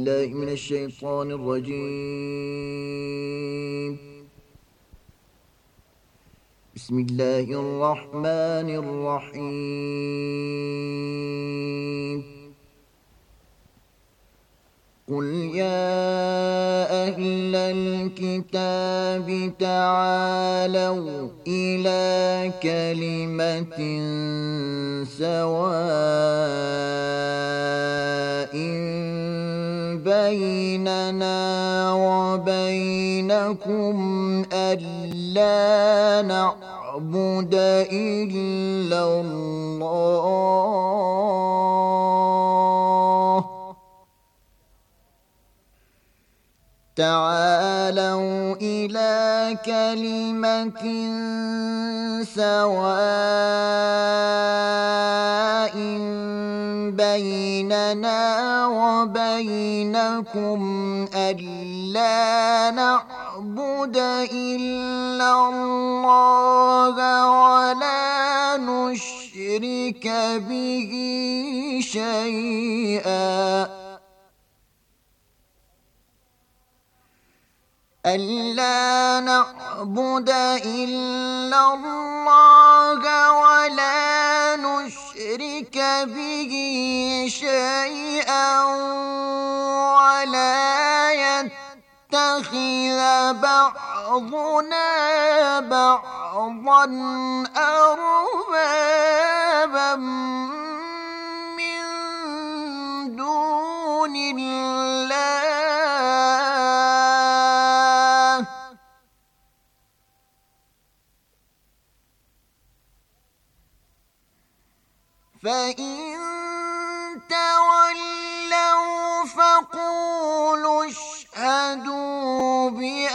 بالله من الشيطان الرجيم. بسم الله الرحمن الرحيم. قل يا أهل الكتاب تعالوا إلى كلمة سواء بيننا وبينكم ألا نعبد إلا الله. تعالوا إلى كلمة سواء بيننا وبينكم ألا نعبد إلا الله ولا نشرك به شيئا ألا نعبد إلا الله ولا نشرك به شيئا ولا يتخذ بعضنا بعضا أربابا من دون الله. فإن تولوا فقولوا اشهدوا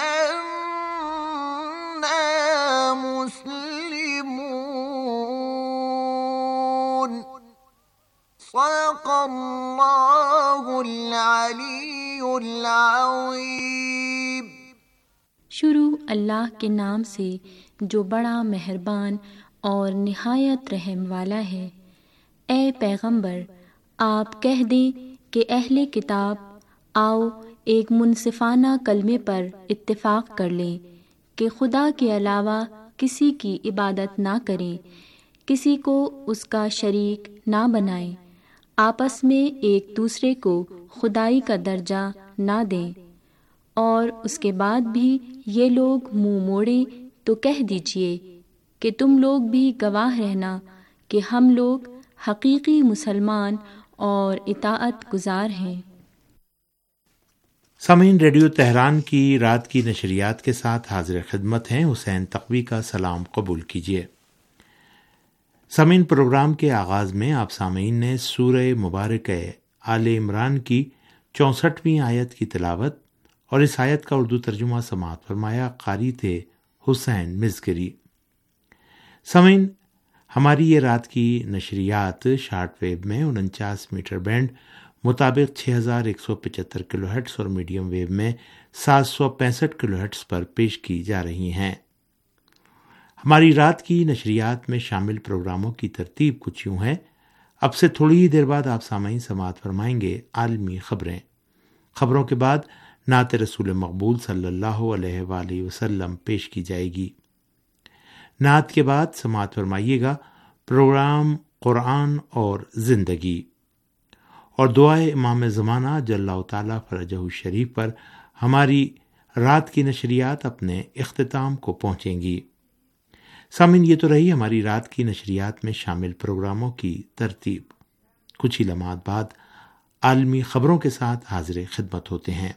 بأننا مسلمون. صدق الله العلی العظیم. شروع اللہ کے نام سے جو بڑا مہربان اور نہایت رحم والا ہے۔ اے پیغمبر، آپ کہہ دیں کہ اہل کتاب آؤ ایک منصفانہ کلمے پر اتفاق کر لیں کہ خدا کے علاوہ کسی کی عبادت نہ کریں، کسی کو اس کا شریک نہ بنائیں، آپس میں ایک دوسرے کو خدائی کا درجہ نہ دیں، اور اس کے بعد بھی یہ لوگ منہ موڑیں تو کہہ دیجئے کہ تم لوگ بھی گواہ رہنا کہ ہم لوگ حقیقی مسلمان اور اطاعت گزار ہیں۔ سامعین، ریڈیو تہران کی رات کی نشریات کے ساتھ حاضر خدمت ہیں حسین تقوی کا سلام قبول کیجیے۔ سامعین، پروگرام کے آغاز میں آپ سامعین نے سورہ مبارکہ آل عمران کی 64ویں آیت کی تلاوت اور اس آیت کا اردو ترجمہ سماعت فرمایا۔ قاری تھے حسین مزگری۔ سامعین، ہماری یہ رات کی نشریات شارٹ ویو میں 49 میٹر بینڈ مطابق 6175 کلو ہرٹز اور میڈیم ویو میں 765 کلو ہرٹز پر پیش کی جا رہی ہیں۔ ہماری رات کی نشریات میں شامل پروگراموں کی ترتیب کچھ یوں ہے۔ اب سے تھوڑی ہی دیر بعد آپ سامعین سماعت فرمائیں گے عالمی خبریں۔ خبروں کے بعد نعت رسول مقبول صلی اللہ علیہ وآلہ وسلم پیش کی جائے گی۔ نعت کے بعد سماعت فرمائیے گا پروگرام قرآن اور زندگی، اور دعائے امام زمانہ جل اللہ تعالیٰ فرجہ الشریف پر ہماری رات کی نشریات اپنے اختتام کو پہنچیں گی۔ سامعین، یہ تو رہی ہماری رات کی نشریات میں شامل پروگراموں کی ترتیب۔ کچھ ہی لمحات بعد عالمی خبروں کے ساتھ حاضر خدمت ہوتے ہیں۔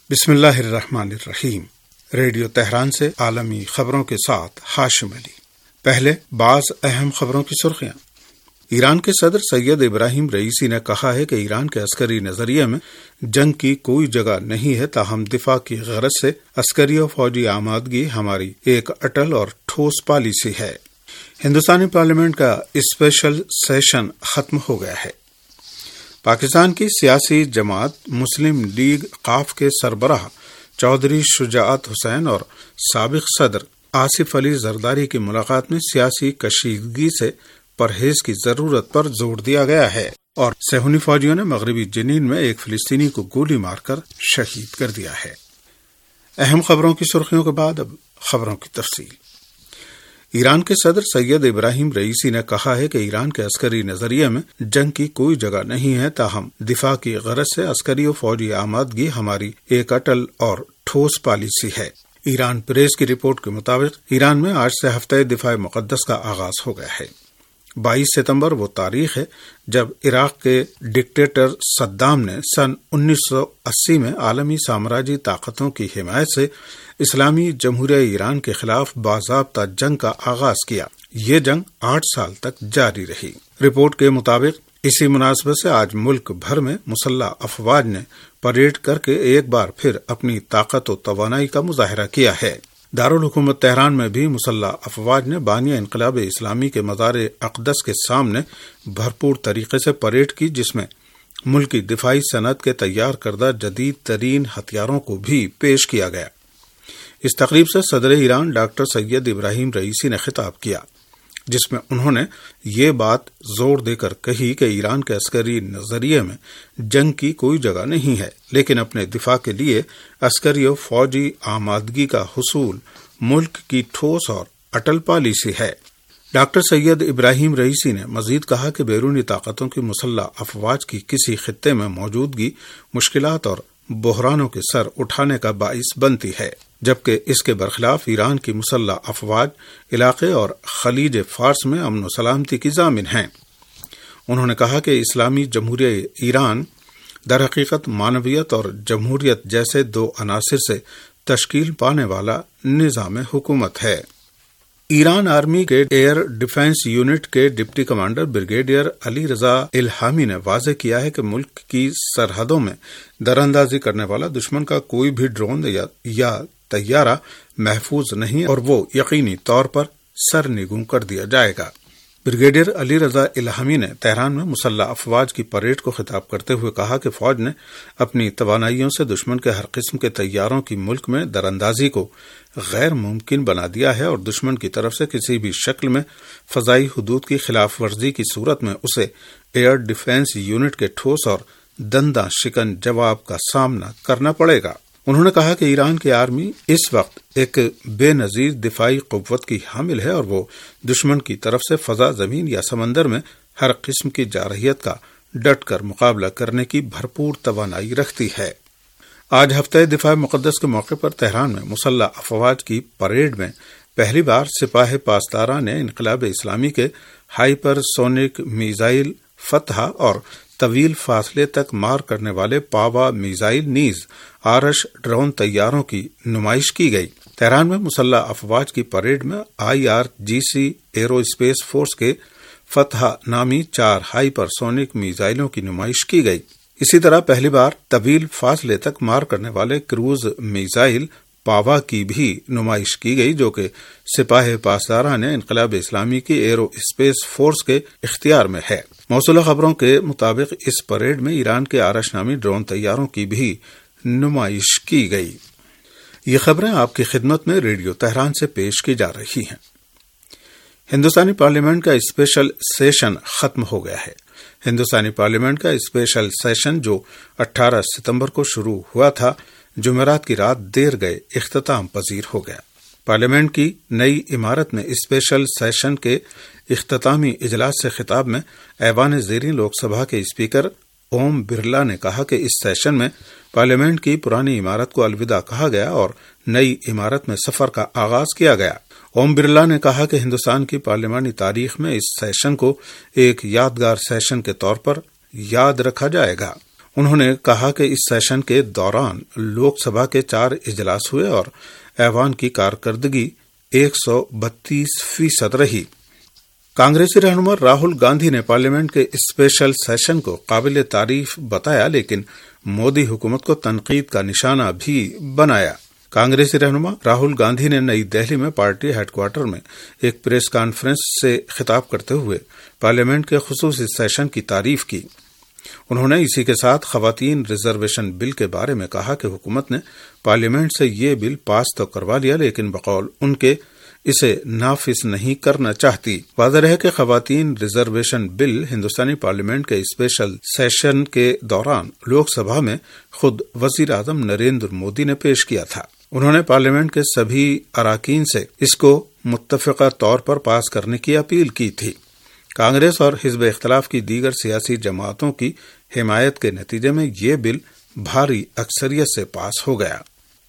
بسم اللہ الرحمن الرحیم۔ ریڈیو تہران سے عالمی خبروں کے ساتھ ہاشم علی۔ پہلے بعض اہم خبروں کی سرخیاں۔ ایران کے صدر سید ابراہیم رئیسی نے کہا ہے کہ ایران کے عسکری نظریے میں جنگ کی کوئی جگہ نہیں ہے، تاہم دفاع کی غرض سے عسکری و فوجی آمادگی ہماری ایک اٹل اور ٹھوس پالیسی ہے۔ ہندوستانی پارلیمنٹ کا اسپیشل سیشن ختم ہو گیا ہے۔ پاکستان کی سیاسی جماعت مسلم لیگ قاف کے سربراہ چودھری شجاعت حسین اور سابق صدر آصف علی زرداری کی ملاقات میں سیاسی کشیدگی سے پرہیز کی ضرورت پر زور دیا گیا ہے، اور صہیونی فوجیوں نے مغربی جنین میں ایک فلسطینی کو گولی مار کر شہید کر دیا ہے۔ اہم خبروں کی سرخیوں کے بعد اب خبروں کی تفصیل۔ ایران کے صدر سید ابراہیم رئیسی نے کہا ہے کہ ایران کے عسکری نظریے میں جنگ کی کوئی جگہ نہیں ہے، تاہم دفاع کی غرض سے عسکری و فوجی آمادگی ہماری ایک اٹل اور ٹھوس پالیسی ہے۔ ایران پریس کی رپورٹ کے مطابق ایران میں آج سے ہفتہ دفاع مقدس کا آغاز ہو گیا ہے۔ 22 ستمبر وہ تاریخ ہے جب عراق کے ڈکٹیٹر صدام نے سن 1980 میں عالمی سامراجی طاقتوں کی حمایت سے اسلامی جمہوریہ ایران کے خلاف باضابطہ جنگ کا آغاز کیا۔ یہ جنگ 8 سال تک جاری رہی۔ رپورٹ کے مطابق اسی مناسبت سے آج ملک بھر میں مسلح افواج نے پریڈ کر کے ایک بار پھر اپنی طاقت و توانائی کا مظاہرہ کیا ہے۔ دارالحکومت تہران میں بھی مسلح افواج نے بانیہ انقلاب اسلامی کے مزار اقدس کے سامنے بھرپور طریقے سے پریڈ کی، جس میں ملکی دفاعی صنعت کے تیار کردہ جدید ترین ہتھیاروں کو بھی پیش کیا گیا۔ اس تقریب سے صدر Iran doctor Syed Ebrahim Raisi نے خطاب کیا، جس میں انہوں نے یہ بات زور دے کر کہی کہ ایران کے عسکری نظریے میں جنگ کی کوئی جگہ نہیں ہے، لیکن اپنے دفاع کے لیے عسکری و فوجی آمادگی کا حصول ملک کی ٹھوس اور اٹل پالیسی ہے۔ ڈاکٹر سید ابراہیم رئیسی نے مزید کہا کہ بیرونی طاقتوں کی مسلح افواج کی کسی خطے میں موجودگی مشکلات اور بحرانوں کے سر اٹھانے کا باعث بنتی ہے، جبکہ اس کے برخلاف ایران کی مسلح افواج علاقے اور خلیج فارس میں امن و سلامتی کی ضامن ہیں۔ انہوں نے کہا کہ اسلامی جمہوریہ ایران در حقیقت معنویت اور جمہوریت جیسے دو عناصر سے تشکیل پانے والا نظام حکومت ہے۔ ایران آرمی کے ایئر ڈیفنس یونٹ کے deputy commander brigadier Ali Reza Elhami نے واضح کیا ہے کہ ملک کی سرحدوں میں دراندازی کرنے والا دشمن کا کوئی بھی ڈرون یا طیارہ محفوظ نہیں، اور وہ یقینی طور پر سرنگوں کر دیا جائے گا۔ بریگیڈیئر علی رضا الہامی نے تہران میں مسلح افواج کی پریڈ کو خطاب کرتے ہوئے کہا کہ فوج نے اپنی توانائیوں سے دشمن کے ہر قسم کے طیاروں کی ملک میں دراندازی کو غیر ممکن بنا دیا ہے، اور دشمن کی طرف سے کسی بھی شکل میں فضائی حدود کی خلاف ورزی کی صورت میں اسے ایئر ڈیفنس یونٹ کے ٹھوس اور دنداں شکن جواب کا سامنا کرنا پڑے گا۔ انہوں نے کہا کہ ایران کی آرمی اس وقت ایک بے نظیر دفاعی قوت کی حامل ہے، اور وہ دشمن کی طرف سے فضا، زمین یا سمندر میں ہر قسم کی جارحیت کا ڈٹ کر مقابلہ کرنے کی بھرپور توانائی رکھتی ہے۔ آج ہفتہ دفاع مقدس کے موقع پر تہران میں مسلح افواج کی پریڈ میں پہلی بار سپاہ پاسداران نے انقلاب اسلامی کے ہائپر سونک میزائل فتح اور طویل فاصلے تک مار کرنے والے پاوا میزائل نیز آرش ڈرون طیاروں کی نمائش کی گئی۔ تہران میں مسلح افواج کی پریڈ میں IRGC ایرو اسپیس فورس کے فتح نامی 4 ہائپر سونک میزائلوں کی نمائش کی گئی۔ اسی طرح پہلی بار طویل فاصلے تک مار کرنے والے کروز میزائل پاوا کی بھی نمائش کی گئی، جو کہ سپاہ پاسداران انقلاب اسلامی کی ایرو اسپیس فورس کے اختیار میں ہے۔ موصولہ خبروں کے مطابق اس پریڈ میں ایران کے آرش نامی ڈرون طیاروں کی بھی نمائش کی گئی۔ یہ خبریں آپ کی خدمت میں ریڈیو تہران سے پیش کی جا رہی ہیں۔ ہندوستانی پارلیمنٹ کا اسپیشل سیشن ختم ہو گیا ہے۔ ہندوستانی پارلیمنٹ کا اسپیشل سیشن جو 18 ستمبر کو شروع ہوا تھا، جمعرات کی رات دیر گئے اختتام پذیر ہو گیا۔ پارلیمنٹ کی نئی عمارت میں اسپیشل سیشن کے اختتامی اجلاس سے خطاب میں ایوان زیریں لوک سبھا کے اسپیکر اوم برلا نے کہا کہ اس سیشن میں پارلیمنٹ کی پرانی عمارت کو الوداع کہا گیا اور نئی عمارت میں سفر کا آغاز کیا گیا۔ اوم برلا نے کہا کہ ہندوستان کی پارلیمانی تاریخ میں اس سیشن کو ایک یادگار سیشن کے طور پر یاد رکھا جائے گا۔ انہوں نے کہا کہ اس سیشن کے دوران لوک سبھا کے 4 اجلاس ہوئے اور ایوان کی کارکردگی 132% رہی۔ کانگریسی رہنما راہل گاندھی نے پارلیمنٹ کے اسپیشل سیشن کو قابل تعریف بتایا، لیکن مودی حکومت کو تنقید کا نشانہ بھی بنایا۔ کانگریسی رہنما راہل گاندھی نے نئی دہلی میں پارٹی ہیڈ کوارٹر میں ایک پریس کانفرنس سے خطاب کرتے ہوئے پارلیمنٹ کے خصوصی سیشن کی تعریف کی۔ انہوں نے اسی کے ساتھ خواتین ریزرویشن بل کے بارے میں کہا کہ حکومت نے پارلیمنٹ سے یہ بل پاس تو کروا لیا، لیکن بقول ان کے اسے نافذ نہیں کرنا چاہتی۔ واضح رہے کہ خواتین ریزرویشن بل ہندوستانی پارلیمنٹ کے اسپیشل سیشن کے دوران لوک سبھا میں خود وزیر اعظم نریندر مودی نے پیش کیا تھا۔ انہوں نے پارلیمنٹ کے سبھی اراکین سے اس کو متفقہ طور پر پاس کرنے کی اپیل کی تھی۔ کانگریس اور حزب اختلاف کی دیگر سیاسی جماعتوں کی حمایت کے نتیجے میں یہ بل بھاری اکثریت سے پاس ہو گیا۔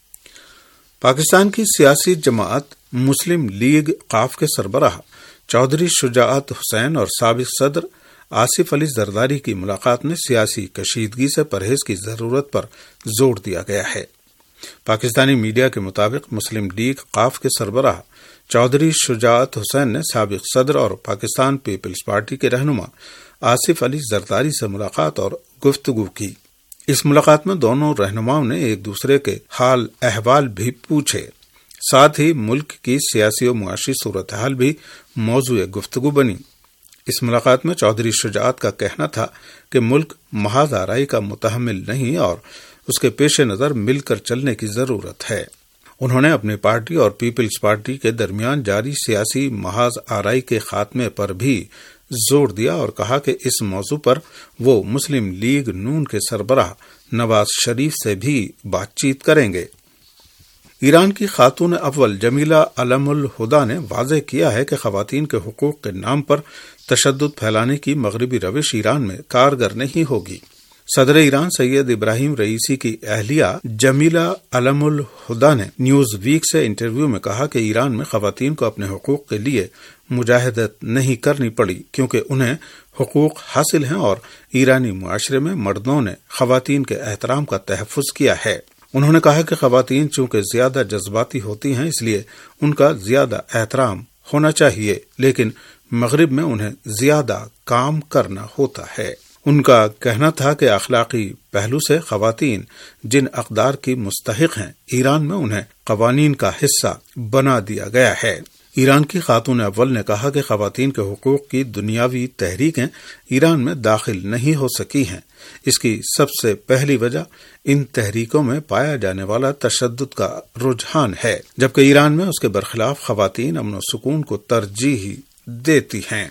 پاکستان کی سیاسی جماعت مسلم لیگ قاف کے سربراہ چودھری شجاعت حسین اور سابق صدر آصف علی زرداری کی ملاقات میں سیاسی کشیدگی سے پرہیز کی ضرورت پر زور دیا گیا ہے۔ پاکستانی میڈیا کے مطابق مسلم لیگ قاف کے سربراہ چودھری شجاعت حسین نے سابق صدر اور پاکستان پیپلز پارٹی کے رہنما آصف علی زرداری سے ملاقات اور گفتگو کی۔ اس ملاقات میں دونوں رہنماؤں نے ایک دوسرے کے حال احوال بھی پوچھے، ساتھ ہی ملک کی سیاسی و معاشی صورتحال بھی موضوع گفتگو بنی۔ اس ملاقات میں چودھری شجاعت کا کہنا تھا کہ ملک محض آرائی کا متحمل نہیں اور اس کے پیش نظر مل کر چلنے کی ضرورت ہے۔ انہوں نے اپنی پارٹی اور پیپلز پارٹی کے درمیان جاری سیاسی محاذ آرائی کے خاتمے پر بھی زور دیا اور کہا کہ اس موضوع پر وہ مسلم لیگ نون کے سربراہ نواز شریف سے بھی بات چیت کریں گے۔ ایران کی خاتون اول جمیلہ علم الہدا نے واضح کیا ہے کہ خواتین کے حقوق کے نام پر تشدد پھیلانے کی مغربی روش ایران میں کارگر نہیں ہوگی۔ صدر ایران سید ابراہیم رئیسی کی اہلیہ جمیلہ علم الہدا نے نیوز ویک سے انٹرویو میں کہا کہ ایران میں خواتین کو اپنے حقوق کے لیے مجاہدت نہیں کرنی پڑی کیونکہ انہیں حقوق حاصل ہیں اور ایرانی معاشرے میں مردوں نے خواتین کے احترام کا تحفظ کیا ہے۔ انہوں نے کہا کہ خواتین چونکہ زیادہ جذباتی ہوتی ہیں اس لیے ان کا زیادہ احترام ہونا چاہیے، لیکن مغرب میں انہیں زیادہ کام کرنا ہوتا ہے۔ ان کا کہنا تھا کہ اخلاقی پہلو سے خواتین جن اقدار کی مستحق ہیں ایران میں انہیں قوانین کا حصہ بنا دیا گیا ہے۔ ایران کی خاتون اول نے کہا کہ خواتین کے حقوق کی دنیاوی تحریکیں ایران میں داخل نہیں ہو سکی ہیں۔ اس کی سب سے پہلی وجہ ان تحریکوں میں پایا جانے والا تشدد کا رجحان ہے، جبکہ ایران میں اس کے برخلاف خواتین امن و سکون کو ترجیح دیتی ہیں۔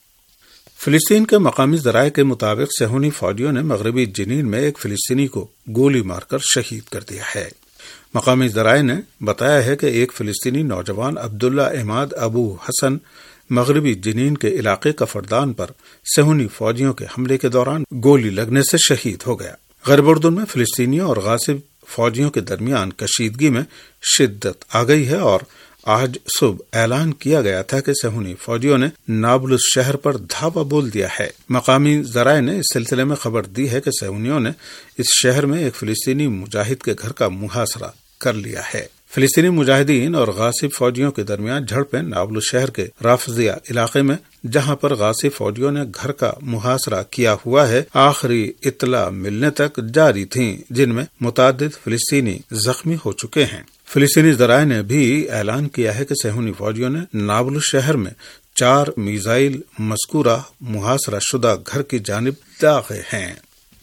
فلسطین کے مقامی ذرائع کے مطابق صہیونی فوجیوں نے مغربی جنین میں ایک فلسطینی کو گولی مار کر شہید کر دیا ہے۔ مقامی ذرائع نے بتایا ہے کہ ایک فلسطینی نوجوان عبداللہ عماد ابو حسن مغربی جنین کے علاقے کفردان پر صہیونی فوجیوں کے حملے کے دوران گولی لگنے سے شہید ہو گیا۔ غرب اردن میں فلسطینیوں اور غاصب فوجیوں کے درمیان کشیدگی میں شدت آ گئی ہے اور آج صبح اعلان کیا گیا تھا کہ صہیونی فوجیوں نے نابلس شہر پر دھاوا بول دیا ہے۔ مقامی ذرائع نے اس سلسلے میں خبر دی ہے کہ صہیونیوں نے اس شہر میں ایک فلسطینی مجاہد کے گھر کا محاصرہ کر لیا ہے۔ فلسطینی مجاہدین اور غاصب فوجیوں کے درمیان جھڑپیں نابلس شہر کے رافضیہ علاقے میں جہاں پر غاصب فوجیوں نے گھر کا محاصرہ کیا ہوا ہے آخری اطلاع ملنے تک جاری تھیں، جن میں متعدد فلسطینی زخمی ہو چکے ہیں۔ فلسطینی ذرائع نے بھی اعلان کیا ہے کہ صہیونی فوجیوں نے نابلس شہر میں 4 میزائل مذکورہ محاصرہ شدہ گھر کی جانب داغے ہیں۔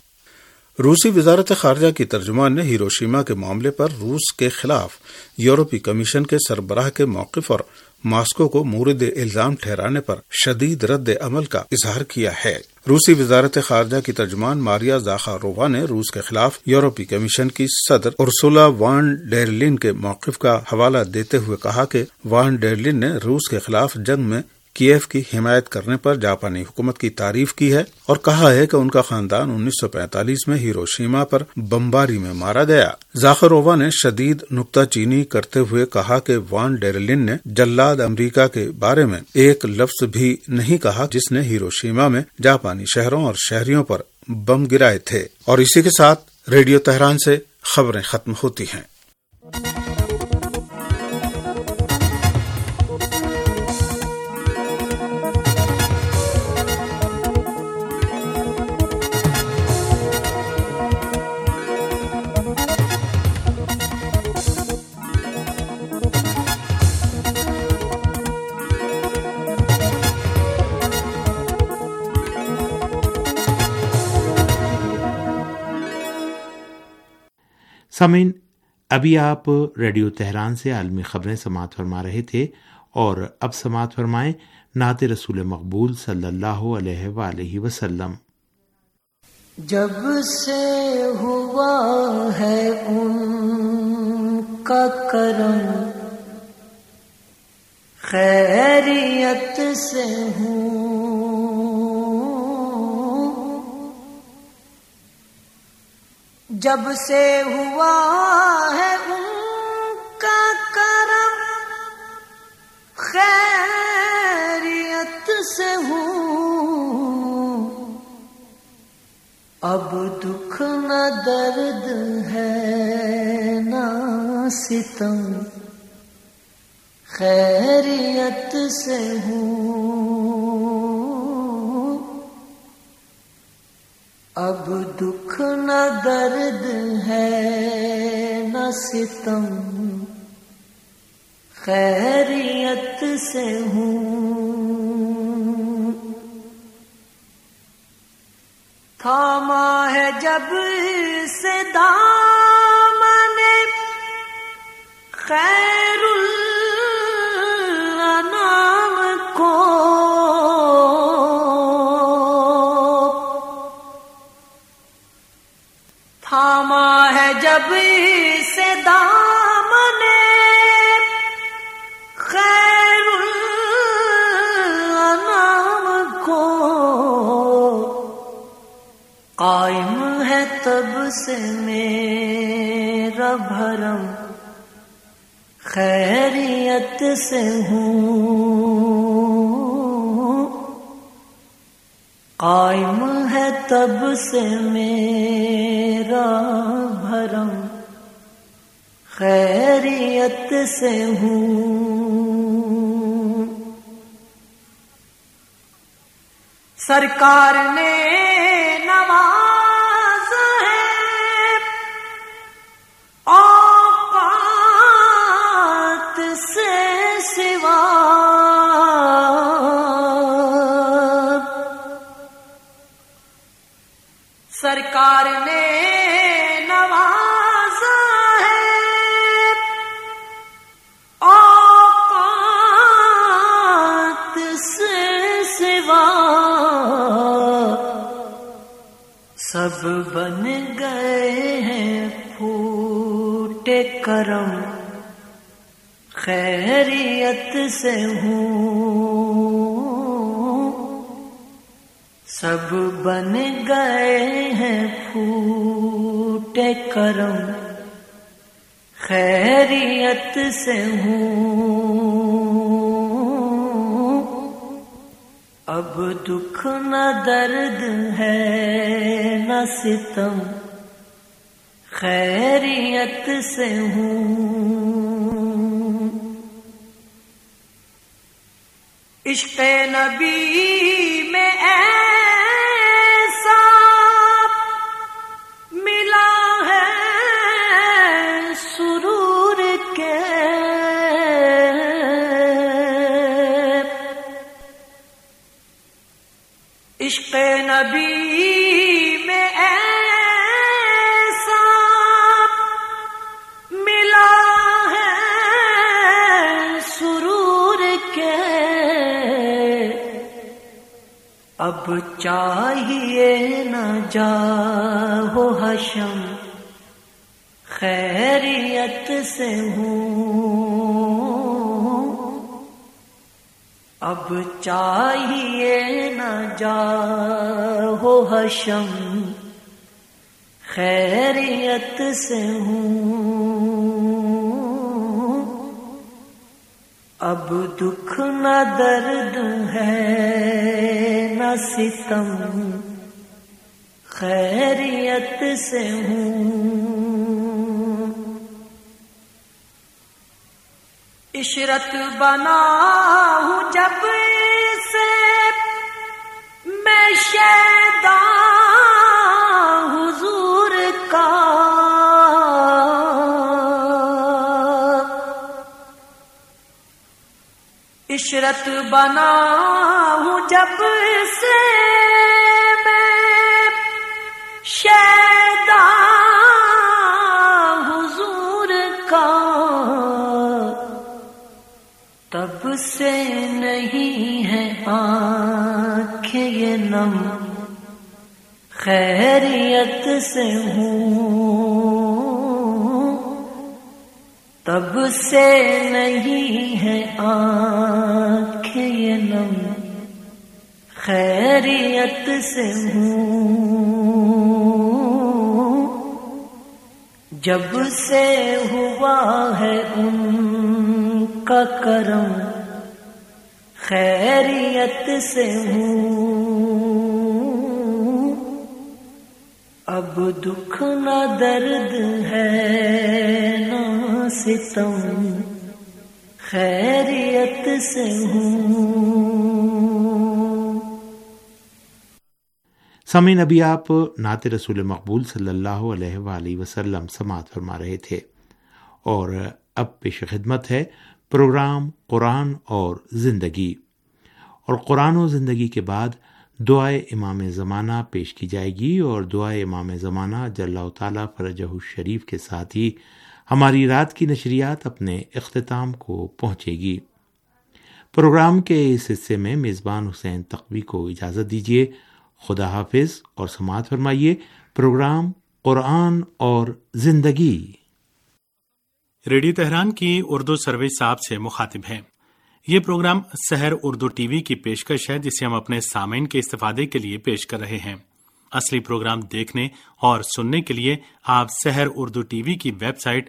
روسی وزارت خارجہ کی ترجمان نے ہیروشیما کے معاملے پر روس کے خلاف یورپی کمیشن کے سربراہ کے موقف اور ماسکو کو مورد الزام ٹھہرانے پر شدید رد عمل کا اظہار کیا ہے۔ روسی وزارت خارجہ کی ترجمان ماریا زاخارووا نے روس کے خلاف یورپی کمیشن کی صدر ارسولا وان ڈیر لین کے موقف کا حوالہ دیتے ہوئے کہا کہ وان ڈیر لین نے روس کے خلاف جنگ میں کیف کی حمایت کرنے پر جاپانی حکومت کی تعریف کی ہے اور کہا ہے کہ ان کا خاندان 1945 میں ہیروشیما پر بمباری میں مارا گیا۔ زاخارووا نے شدید نکتہ چینی کرتے ہوئے کہا کہ وان ڈیر لین نے جلاد امریکہ کے بارے میں ایک لفظ بھی نہیں کہا جس نے ہیروشیما میں جاپانی شہروں اور شہریوں پر بم گرائے تھے۔ اور اسی کے ساتھ ریڈیو تہران سے خبریں ختم ہوتی ہیں۔ سامعین، ابھی آپ ریڈیو تہران سے عالمی خبریں سماعت فرما رہے تھے، اور اب سماعت فرمائیں نعت رسول مقبول صلی اللہ علیہ وآلہ وسلم۔ جب سے ہوا ہے ان کا کرم، خیریت سے ہوں، جب سے ہوا ہے ان کا کرم، خیریت سے ہوں، اب دکھ نہ درد ہے نہ ستم، خیریت سے ہوں، اب دکھ نہ درد ہے نہ ستم، خیریت سے ہوں، تھاما ہے جب سے دامن خیر الانام کو، تھاما ہے جب سے دامن خیر الانام کو، قائم ہے تب سے میرا بھرم، خیریت سے ہوں، قائم ہے تب سے میرا بھرم، خیریت سے ہوں، سرکار نے نواز ہے اوقات سے سوا، سرکار نے نوازا ہے اوقات سے سوا، سب بن گئے ہیں پھوٹے کرم، خیریت سے ہوں، سب بن گئے ہیں پھوٹے کرم، خیریت سے ہوں، اب دکھ نہ درد ہے نہ ستم، خیریت سے ہوں، عشق نبی میں ایسا ملا ہے سرور کے، عشق نبی میں ایسا ملا ہے سرور کے، اب چاہیے نہ جاؤ حشم، خیریت سے ہوں، اب چاہیے نہ جاؤ حشم، خیریت سے ہوں، اب دکھ نہ درد ہے نہ ستم، خیریت سے ہوں، عشرت بنا ہوں جب سے میں شیدا حضور کا، عشرت بنا ہوں جب سے میں شیدا حضور کا، تب سے نہیں ہے آنکھیں یہ نم، خیریت سے ہوں، تب سے نہیں ہے آنکھیں یہ نم، خیریت سے ہوں، جب سے ہوا ہے ان کا کرم، خیریت سے ہوں، اب دکھ نہ درد ہے نہ ستم، خیریت سے ہوں۔ سامعین، ابھی آپ نعت رسول مقبول صلی اللہ علیہ وآلہ وسلم سماعت فرما رہے تھے، اور اب پیش خدمت ہے پروگرام قرآن اور زندگی، اور قرآن و زندگی کے بعد دعائے امام زمانہ پیش کی جائے گی، اور دعائے امام زمانہ جل اللہ تعالیٰ فرجہ الشریف کے ساتھ ہی ہماری رات کی نشریات اپنے اختتام کو پہنچے گی۔ پروگرام کے اس حصے میں میزبان حسین تقوی کو اجازت دیجیے۔ خدا حافظ، اور سماعت فرمائیے پروگرام قرآن اور زندگی۔ ریڈیو تہران کی اردو سروس آپ سے مخاطب ہیں۔ یہ programme Sahar Urdu T V کی پیشکش ہے، جسے ہم اپنے سامعین کے استفادے کے لیے پیش کر رہے ہیں۔ اصلی پروگرام دیکھنے اور سننے کے لیے آپ سحر اردو ٹی وی کی ویب سائٹ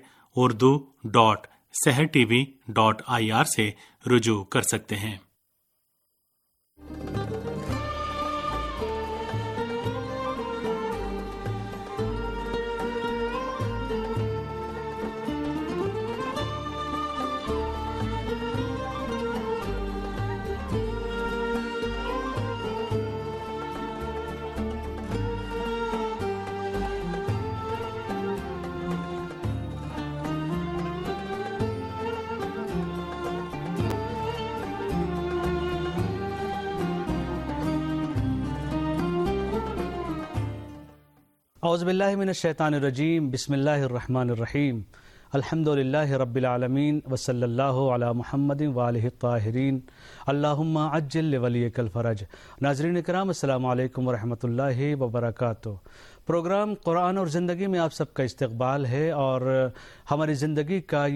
urdu.sehrtv.ir سے رجوع کر سکتے ہیں۔ اعوذ باللہ من الشیطان الرجیم، بسم اللہ الرحمن الرحیم، الحمد للہ رب العالمین، وصلی اللہ علی محمد وآلہ الطاہرین، اللہم عجل لولیک الفرج۔ ناظرین کرام، السلام علیکم ورحمۃ اللہ وبرکاتہ۔ پروگرام قرآن اور زندگی میں آپ سب کا استقبال ہے، اور ہماری زندگی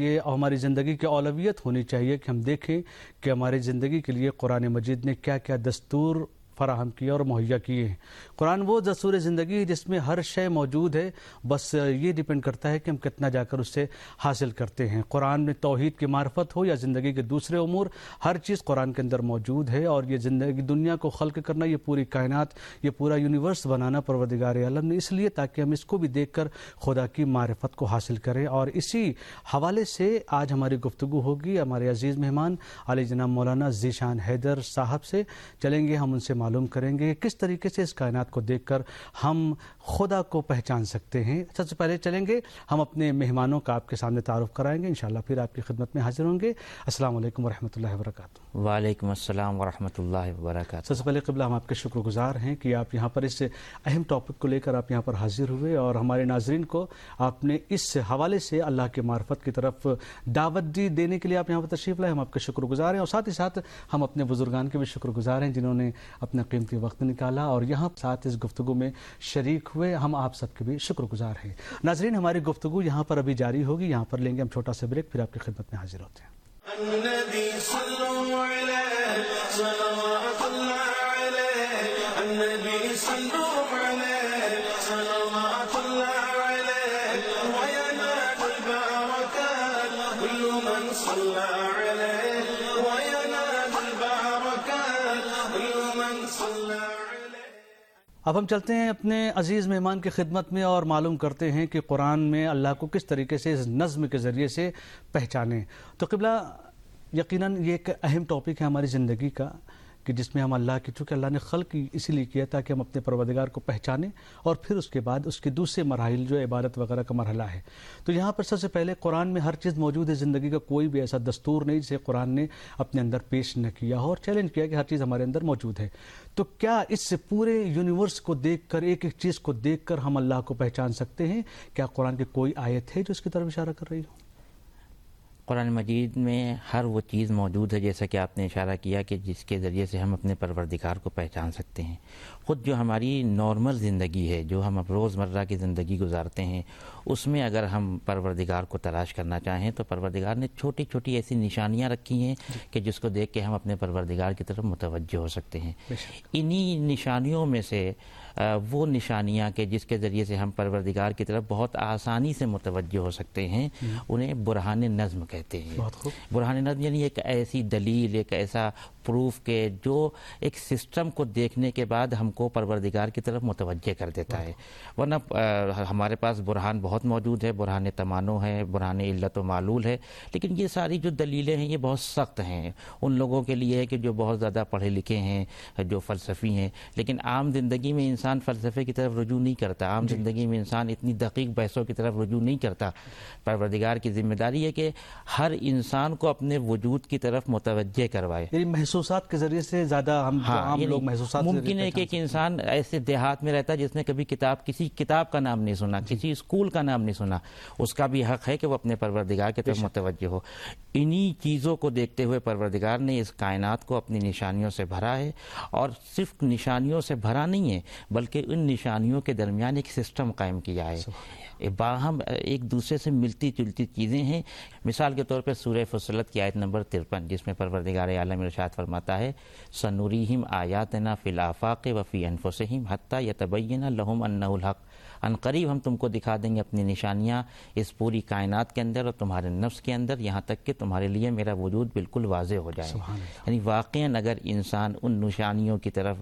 کی اولویت ہونی چاہیے کہ ہم دیکھیں کہ ہماری زندگی کے لیے قرآن مجید نے کیا کیا دستور فراہم کیے اور مہیا کیے ہیں۔ قرآن وہ دستور زندگی ہے جس میں ہر شے موجود ہے، بس یہ ڈیپینڈ کرتا ہے کہ ہم کتنا جا کر اس سے حاصل کرتے ہیں۔ قرآن میں توحید کی معرفت ہو یا زندگی کے دوسرے امور، ہر چیز قرآن کے اندر موجود ہے، اور یہ زندگی دنیا کو خلق کرنا، یہ پوری کائنات، یہ پورا یونیورس بنانا پروردگار عالم نے اس لیے تاکہ ہم اس کو بھی دیکھ کر خدا کی معرفت کو حاصل کریں۔ اور اسی حوالے سے آج ہماری گفتگو ہوگی ہمارے عزیز مہمان علی جناب مولانا ذیشان حیدر صاحب سے۔ چلیں گے ہم ان سے معلوم کریں گے کس طریقے سے اس کائنات کو دیکھ کر ہم خدا کو پہچان سکتے ہیں۔ سب سے پہلے چلیں گے ہم اپنے مہمانوں کا آپ کے سامنے تعارف کرائیں گے، انشاءاللہ پھر آپ کی خدمت میں حاضر ہوں گے۔ السلام علیکم ورحمۃ اللہ وبرکاتہ۔ وعلیکم السلام ورحمۃ اللہ وبرکاتہ۔ سب سے پہلے قبلہ ہم آپ کے شکر گزار ہیں کہ آپ یہاں پر اس اہم ٹاپک کو لے کر آپ یہاں پر حاضر ہوئے، اور ہمارے ناظرین کو آپ نے اس حوالے سے اللہ کی معرفت کی طرف دعوت دینے کے لیے آپ یہاں پر تشریف لائے، ہم آپ کے شکر گزار ہیں۔ اور ساتھ ہی ساتھ ہم اپنے بزرگان کے بھی شکر گزار ہیں جنہوں نے اپنا قیمتی وقت نکالا اور یہاں ساتھ اس گفتگو میں شریک ہوئے، ہم آپ سب کے بھی شکر گزار ہیں۔ ناظرین، ہماری گفتگو یہاں پر ابھی جاری ہوگی، یہاں پر لیں گے ہم چھوٹا سا بریک، پھر آپ کی خدمت میں حاضر ہوتے ہیں۔ النبي صلوا عليه صلوات الله عليه، النبي صلوا عليه صلوات الله عليه، وينال البركات كل من صلى عليه، وينال البركات كل من صلى عليه۔ اب ہم چلتے ہیں اپنے عزیز مہمان کی خدمت میں اور معلوم کرتے ہیں کہ قرآن میں اللہ کو کس طریقے سے اس نظم کے ذریعے سے پہچانیں. تو قبلہ یقیناً یہ ایک اہم ٹاپک ہے ہماری زندگی کا کہ جس میں ہم اللہ کی، چونکہ اللہ نے خلق اسی لیے کیا تاکہ ہم اپنے پروردگار کو پہچانیں اور پھر اس کے بعد اس کے دوسرے مراحل جو عبادت وغیرہ کا مرحلہ ہے. تو یہاں پر سب سے پہلے قرآن میں ہر چیز موجود ہے، زندگی کا کوئی بھی ایسا دستور نہیں جسے قرآن نے اپنے اندر پیش نہ کیا ہو اور چیلنج کیا کہ ہر چیز ہمارے اندر موجود ہے. تو کیا اس سے پورے یونیورس کو دیکھ کر، ایک ایک چیز کو دیکھ کر ہم اللہ کو پہچان سکتے ہیں؟ کیا قرآن کی کوئی آیت ہے جو اس کی طرف اشارہ کر رہی ہو؟ قرآن مجید میں ہر وہ چیز موجود ہے جیسا کہ آپ نے اشارہ کیا کہ جس کے ذریعے سے ہم اپنے پروردگار کو پہچان سکتے ہیں. خود جو ہماری نارمل زندگی ہے، جو ہم اب روزمرہ کی زندگی گزارتے ہیں، اس میں اگر ہم پروردگار کو تلاش کرنا چاہیں تو پروردگار نے چھوٹی چھوٹی ایسی نشانیاں رکھی ہیں کہ جس کو دیکھ کے ہم اپنے پروردگار کی طرف متوجہ ہو سکتے ہیں. انہی نشانیوں میں سے وہ نشانیاں کہ جس کے ذریعے سے ہم پروردگار کی طرف بہت آسانی سے متوجہ ہو سکتے ہیں، انہیں برہان نظم کہتے ہیں. برہان نظم یعنی ایک ایسی دلیل، ایک ایسا پروف کہ جو ایک سسٹم کو دیکھنے کے بعد ہم کو پروردگار کی طرف متوجہ کر دیتا ہے. ورنہ ہمارے پاس برہان بہت موجود ہے، برہان تمانو ہے، برہان علت و معلول ہے، لیکن یہ ساری جو دلیلیں ہیں یہ بہت سخت ہیں ان لوگوں کے لیے ہے کہ جو بہت زیادہ پڑھے لکھے ہیں، جو فلسفی ہیں. لیکن عام زندگی میں انسان فلسفے کی طرف رجوع نہیں کرتا، عام زندگی میں انسان اتنی دقیق بحثوں کی طرف رجوع نہیں کرتا. پروردگار کی ذمہ داری ہے کہ ہر انسان کو اپنے وجود کی طرف متوجہ کروائے. یعنی محسوسات کے ذریعے سے زیادہ ہم عام لوگ محسوسات ممکن ہے کہ ایک انسان ایسے دیہات میں رہتا ہے جس نے کبھی کسی کتاب کا نام نہیں سنا، کسی اسکول کا نام نہیں سنا، اس کا بھی حق ہے کہ وہ اپنے پروردگار کی طرف متوجہ ہو. انہی چیزوں کو دیکھتے ہوئے پروردگار نے اس کائنات کو اپنی نشانیوں سے بھرا ہے، اور صرف نشانیوں سے بھرا نہیں ہے بلکہ ان نشانیوں کے درمیان ایک سسٹم قائم کیا ہے. باہم ایک دوسرے سے ملتی جلتی چیزیں ہیں. مثال کے طور پہ سورہ فصلت کی آیت نمبر 53 جس میں پروردگار عالم ارشاد فرماتا ہے سنوریہم آیاتنا فی الآفاق وفی انفسہم حتی یتبین لہم انہ الحق. ان قریب ہم تم کو دکھا دیں گے اپنی نشانیاں اس پوری کائنات کے اندر اور تمہارے نفس کے اندر، یہاں تک کہ تمہارے لیے میرا وجود بالکل واضح ہو جائے. یعنی واقعاً اگر انسان ان نشانیوں کی طرف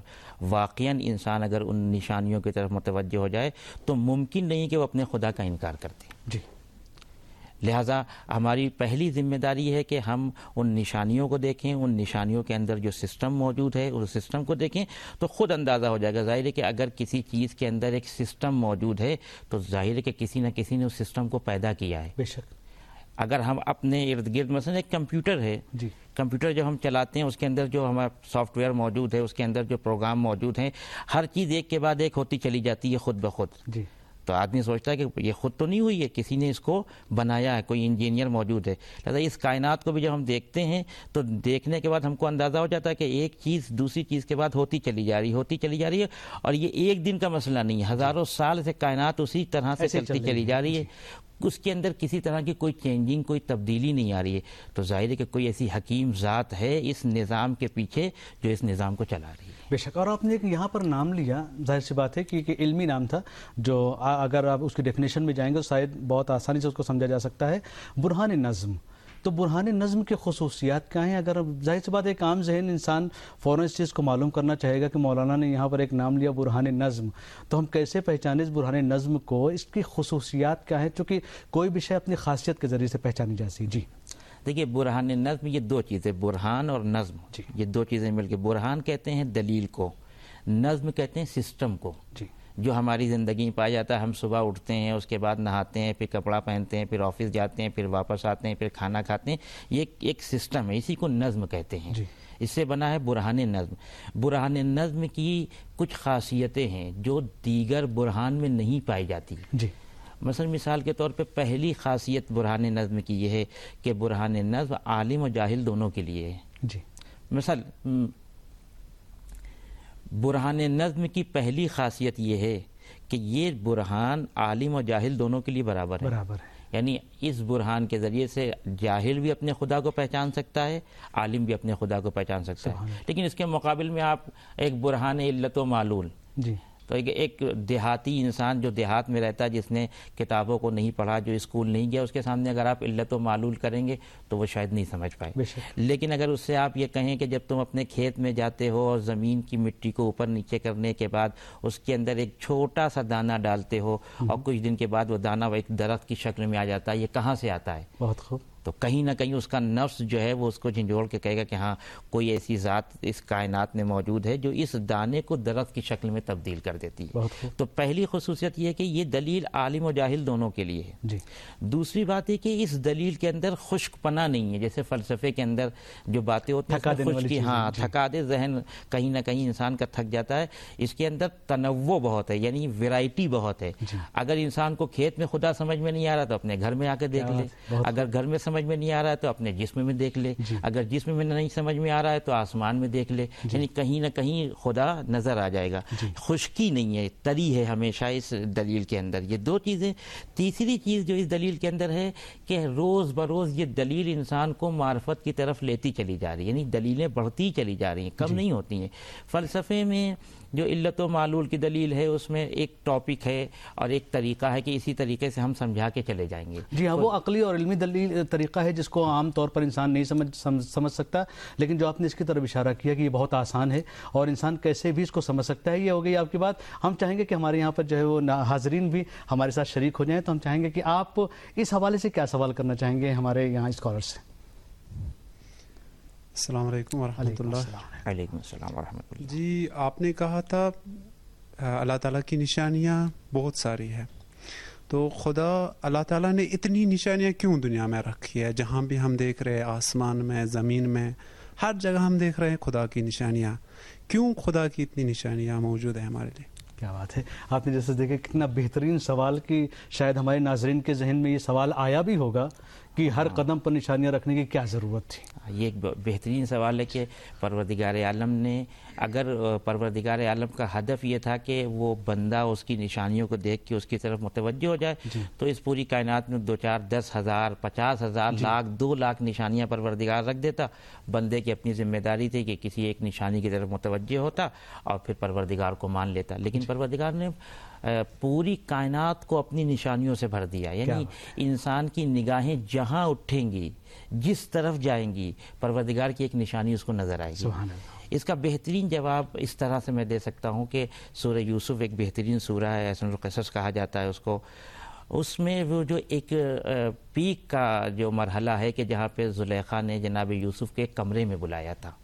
اگر ان نشانیوں کی طرف متوجہ ہو جائے تو ممکن نہیں کہ وہ اپنے خدا کا انکار کرتے. جی لہٰذا ہماری پہلی ذمہ داری ہے کہ ہم ان نشانیوں کو دیکھیں، ان نشانیوں کے اندر جو سسٹم موجود ہے اس سسٹم کو دیکھیں تو خود اندازہ ہو جائے گا. ظاہر ہے کہ اگر کسی چیز کے اندر ایک سسٹم موجود ہے تو ظاہر ہے کہ کسی نہ کسی نے اس سسٹم کو پیدا کیا ہے. بے شک اگر ہم اپنے ارد گرد مثلا ایک کمپیوٹر ہے، کمپیوٹر جو ہم چلاتے ہیں اس کے اندر جو ہمارا سافٹ ویئر موجود ہے، اس کے اندر جو پروگرام موجود ہیں، ہر چیز ایک کے بعد ایک ہوتی چلی جاتی ہے خود بخود. تو آدمی سوچتا ہے کہ یہ خود تو نہیں ہوئی ہے، کسی نے اس کو بنایا ہے، کوئی انجینئر موجود ہے. لہٰذا اس کائنات کو بھی جب ہم دیکھتے ہیں تو دیکھنے کے بعد ہم کو اندازہ ہو جاتا ہے کہ ایک چیز دوسری چیز کے بعد ہوتی چلی جا رہی ہے، اور یہ ایک دن کا مسئلہ نہیں ہے، ہزاروں سال سے کائنات اسی طرح سے چلتی چلی جا رہی ہے. اس کے اندر کسی طرح کی کوئی چینجنگ، کوئی تبدیلی نہیں آ رہی ہے. تو ظاہر ہے کہ کوئی ایسی حکیم ذات ہے اس نظام کے پیچھے جو اس نظام کو چلا رہی ہے. بے شک. اور آپ نے ایک یہاں پر نام لیا، ظاہر سی بات ہے کہ علمی نام تھا جو اگر آپ اس کی ڈیفینیشن میں جائیں گے تو شاید بہت آسانی سے اس کو سمجھا جا سکتا ہے، برہان نظم. تو برہان نظم کی خصوصیات کیا ہیں؟ اگر ظاہر سی بات ہے ایک عام ذہن انسان فوراً اس چیز کو معلوم کرنا چاہے گا کہ مولانا نے یہاں پر ایک نام لیا برہان نظم، تو ہم کیسے پہچانیں اس برہان نظم کو، اس کی خصوصیات کیا ہیں؟ چونکہ کوئی بھی شے اپنی خاصیت کے ذریعے سے پہچانی جاتی. جی دیکھیے برہان نظم یہ دو چیزیں، برہان اور نظم، یہ دو چیزیں مل کے برہان کہتے ہیں دلیل کو، نظم کہتے ہیں سسٹم کو. جی جو ہماری زندگی میں پایا جاتا ہے. ہم صبح اٹھتے ہیں، اس کے بعد نہاتے ہیں، پھر کپڑا پہنتے ہیں، پھر آفس جاتے ہیں، پھر واپس آتے ہیں، پھر کھانا کھاتے ہیں. یہ ایک سسٹم ہے، اسی کو نظم کہتے ہیں. اس سے بنا ہے برہان نظم. برہان نظم کی کچھ خاصیتیں ہیں جو دیگر برہان میں نہیں پائی جاتی. جی مثال کے طور پہ پہلی خاصیت برہان نظم کی یہ ہے کہ برہان نظم عالم و جاہل دونوں کے لیے ہے. جی برہان نظم کی پہلی خاصیت یہ ہے کہ یہ برہان عالم و جاہل دونوں کے لیے برابر ہے. یعنی اس برہان کے ذریعے سے جاہل بھی اپنے خدا کو پہچان سکتا ہے، عالم بھی اپنے خدا کو پہچان سکتا ہے. لیکن اس کے مقابل میں آپ ایک برہان علت و معلول، تو تو ایک دیہاتی انسان جو دیہات میں رہتا ہے، جس نے کتابوں کو نہیں پڑھا، جو اسکول نہیں گیا، اس کے سامنے اگر آپ علت و معلول کریں گے تو وہ شاید نہیں سمجھ پائے. لیکن اگر اس سے آپ یہ کہیں کہ جب تم اپنے کھیت میں جاتے ہو اور زمین کی مٹی کو اوپر نیچے کرنے کے بعد اس کے اندر ایک چھوٹا سا دانہ ڈالتے ہو اور کچھ دن کے بعد وہ دانہ ایک درخت کی شکل میں آ جاتا ہے، یہ کہاں سے آتا ہے؟ بہت خوب. تو کہیں نہ کہیں اس کا نفس جو ہے وہ اس کو جھنجھوڑ کے کہے گا کہ ہاں کوئی ایسی ذات اس کائنات میں موجود ہے جو اس دانے کو درخت کی شکل میں تبدیل کر دیتی ہے. تو پہلی خصوصیت یہ ہے کہ یہ دلیل عالم و جاہل دونوں کے لیے ہے. دوسری بات ہے کہ اس دلیل کے اندر خشک پنا نہیں ہے، جیسے فلسفے کے اندر جو باتیں ہوتی ہیں ہاں تھکا دے ذہن، کہیں نہ کہیں انسان کا تھک جاتا ہے. اس کے اندر تنوع بہت ہے، یعنی ویرائٹی بہت ہے. اگر انسان کو کھیت میں خدا سمجھ میں نہیں آ رہا تو اپنے گھر میں آ کے دیکھ لے، اگر گھر میں سمجھ میں نہیں آ رہا ہے تو اپنے جسم میں دیکھ لے، اگر جسم میں نہیں سمجھ میں آ رہا ہے تو آسمان میں دیکھ لے. یعنی کہیں نہ کہیں خدا نظر آ جائے گا. خشکی نہیں ہے، تری ہے ہمیشہ اس دلیل کے اندر. یہ دو چیزیں. تیسری چیز جو اس دلیل کے اندر ہے کہ روز بروز یہ دلیل انسان کو معرفت کی طرف لیتی چلی جا رہی ہے، یعنی دلیلیں بڑھتی چلی جا رہی ہیں، کم نہیں ہوتی ہیں. فلسفے میں جو علت و معلول کی دلیل ہے اس میں ایک ٹاپک ہے اور ایک طریقہ ہے کہ اسی طریقے سے ہم سمجھا کے چلے جائیں گے. جی ہاں، وہ عقلی اور علمی دلیل طریقہ ہے جس کو عام طور پر انسان نہیں سمجھ سکتا، لیکن جو آپ نے اس کی طرف اشارہ کیا کہ یہ بہت آسان ہے اور انسان کیسے بھی اس کو سمجھ سکتا ہے. یہ ہو گئی آپ کی بات. ہم چاہیں گے کہ ہمارے یہاں پر جو ہے وہ حاضرین بھی ہمارے ساتھ شریک ہو جائیں، تو ہم چاہیں گے کہ آپ اس حوالے سے کیا سوال کرنا چاہیں گے ہمارے یہاں اسکالر سے. السلام علیکم ورحمۃ اللہ. علیکم السلام ورحمۃ اللہ. جی آپ نے کہا تھا اللہ تعالیٰ کی نشانیاں بہت ساری ہیں، تو خدا اللہ تعالیٰ نے اتنی نشانیاں کیوں دنیا میں رکھی ہے؟ جہاں بھی ہم دیکھ رہے ہیں، آسمان میں، زمین میں، ہر جگہ ہم دیکھ رہے ہیں خدا کی نشانیاں. کیوں خدا کی اتنی نشانیاں موجود ہیں ہمارے لیے؟ کیا بات ہے. آپ نے جیسے دیکھا کتنا بہترین سوال کہ شاید ہمارے ناظرین کے ذہن میں یہ سوال آیا بھی ہوگا کہ ہر قدم پر نشانیاں رکھنے کی کیا ضرورت تھی. یہ ایک بہترین سوال ہے کہ پروردگار عالم نے، اگر پروردگار عالم کا ہدف یہ تھا کہ وہ بندہ اس کی نشانیوں کو دیکھ کے اس کی طرف متوجہ ہو جائے تو اس پوری کائنات میں 2-4 10,000 50,000 لاکھ 2 لاکھ نشانیاں پروردگار رکھ دیتا. بندے کی اپنی ذمہ داری تھی کہ کسی ایک نشانی کی طرف متوجہ ہوتا اور پھر پروردگار کو مان لیتا. لیکن پروردگار نے پوری کائنات کو اپنی نشانیوں سے بھر دیا. یعنی انسان کی نگاہیں جہاں اٹھیں گی، جس طرف جائیں گی، پروردگار کی ایک نشانی اس کو نظر آئے گی. اس کا بہترین جواب اس طرح سے میں دے سکتا ہوں کہ سورہ یوسف ایک بہترین سورہ ہے، احسن القصص کہا جاتا ہے اس کو. اس میں وہ جو ایک پیک کا جو مرحلہ ہے کہ جہاں پہ زلیخا نے جناب یوسف کے کمرے میں بلایا تھا.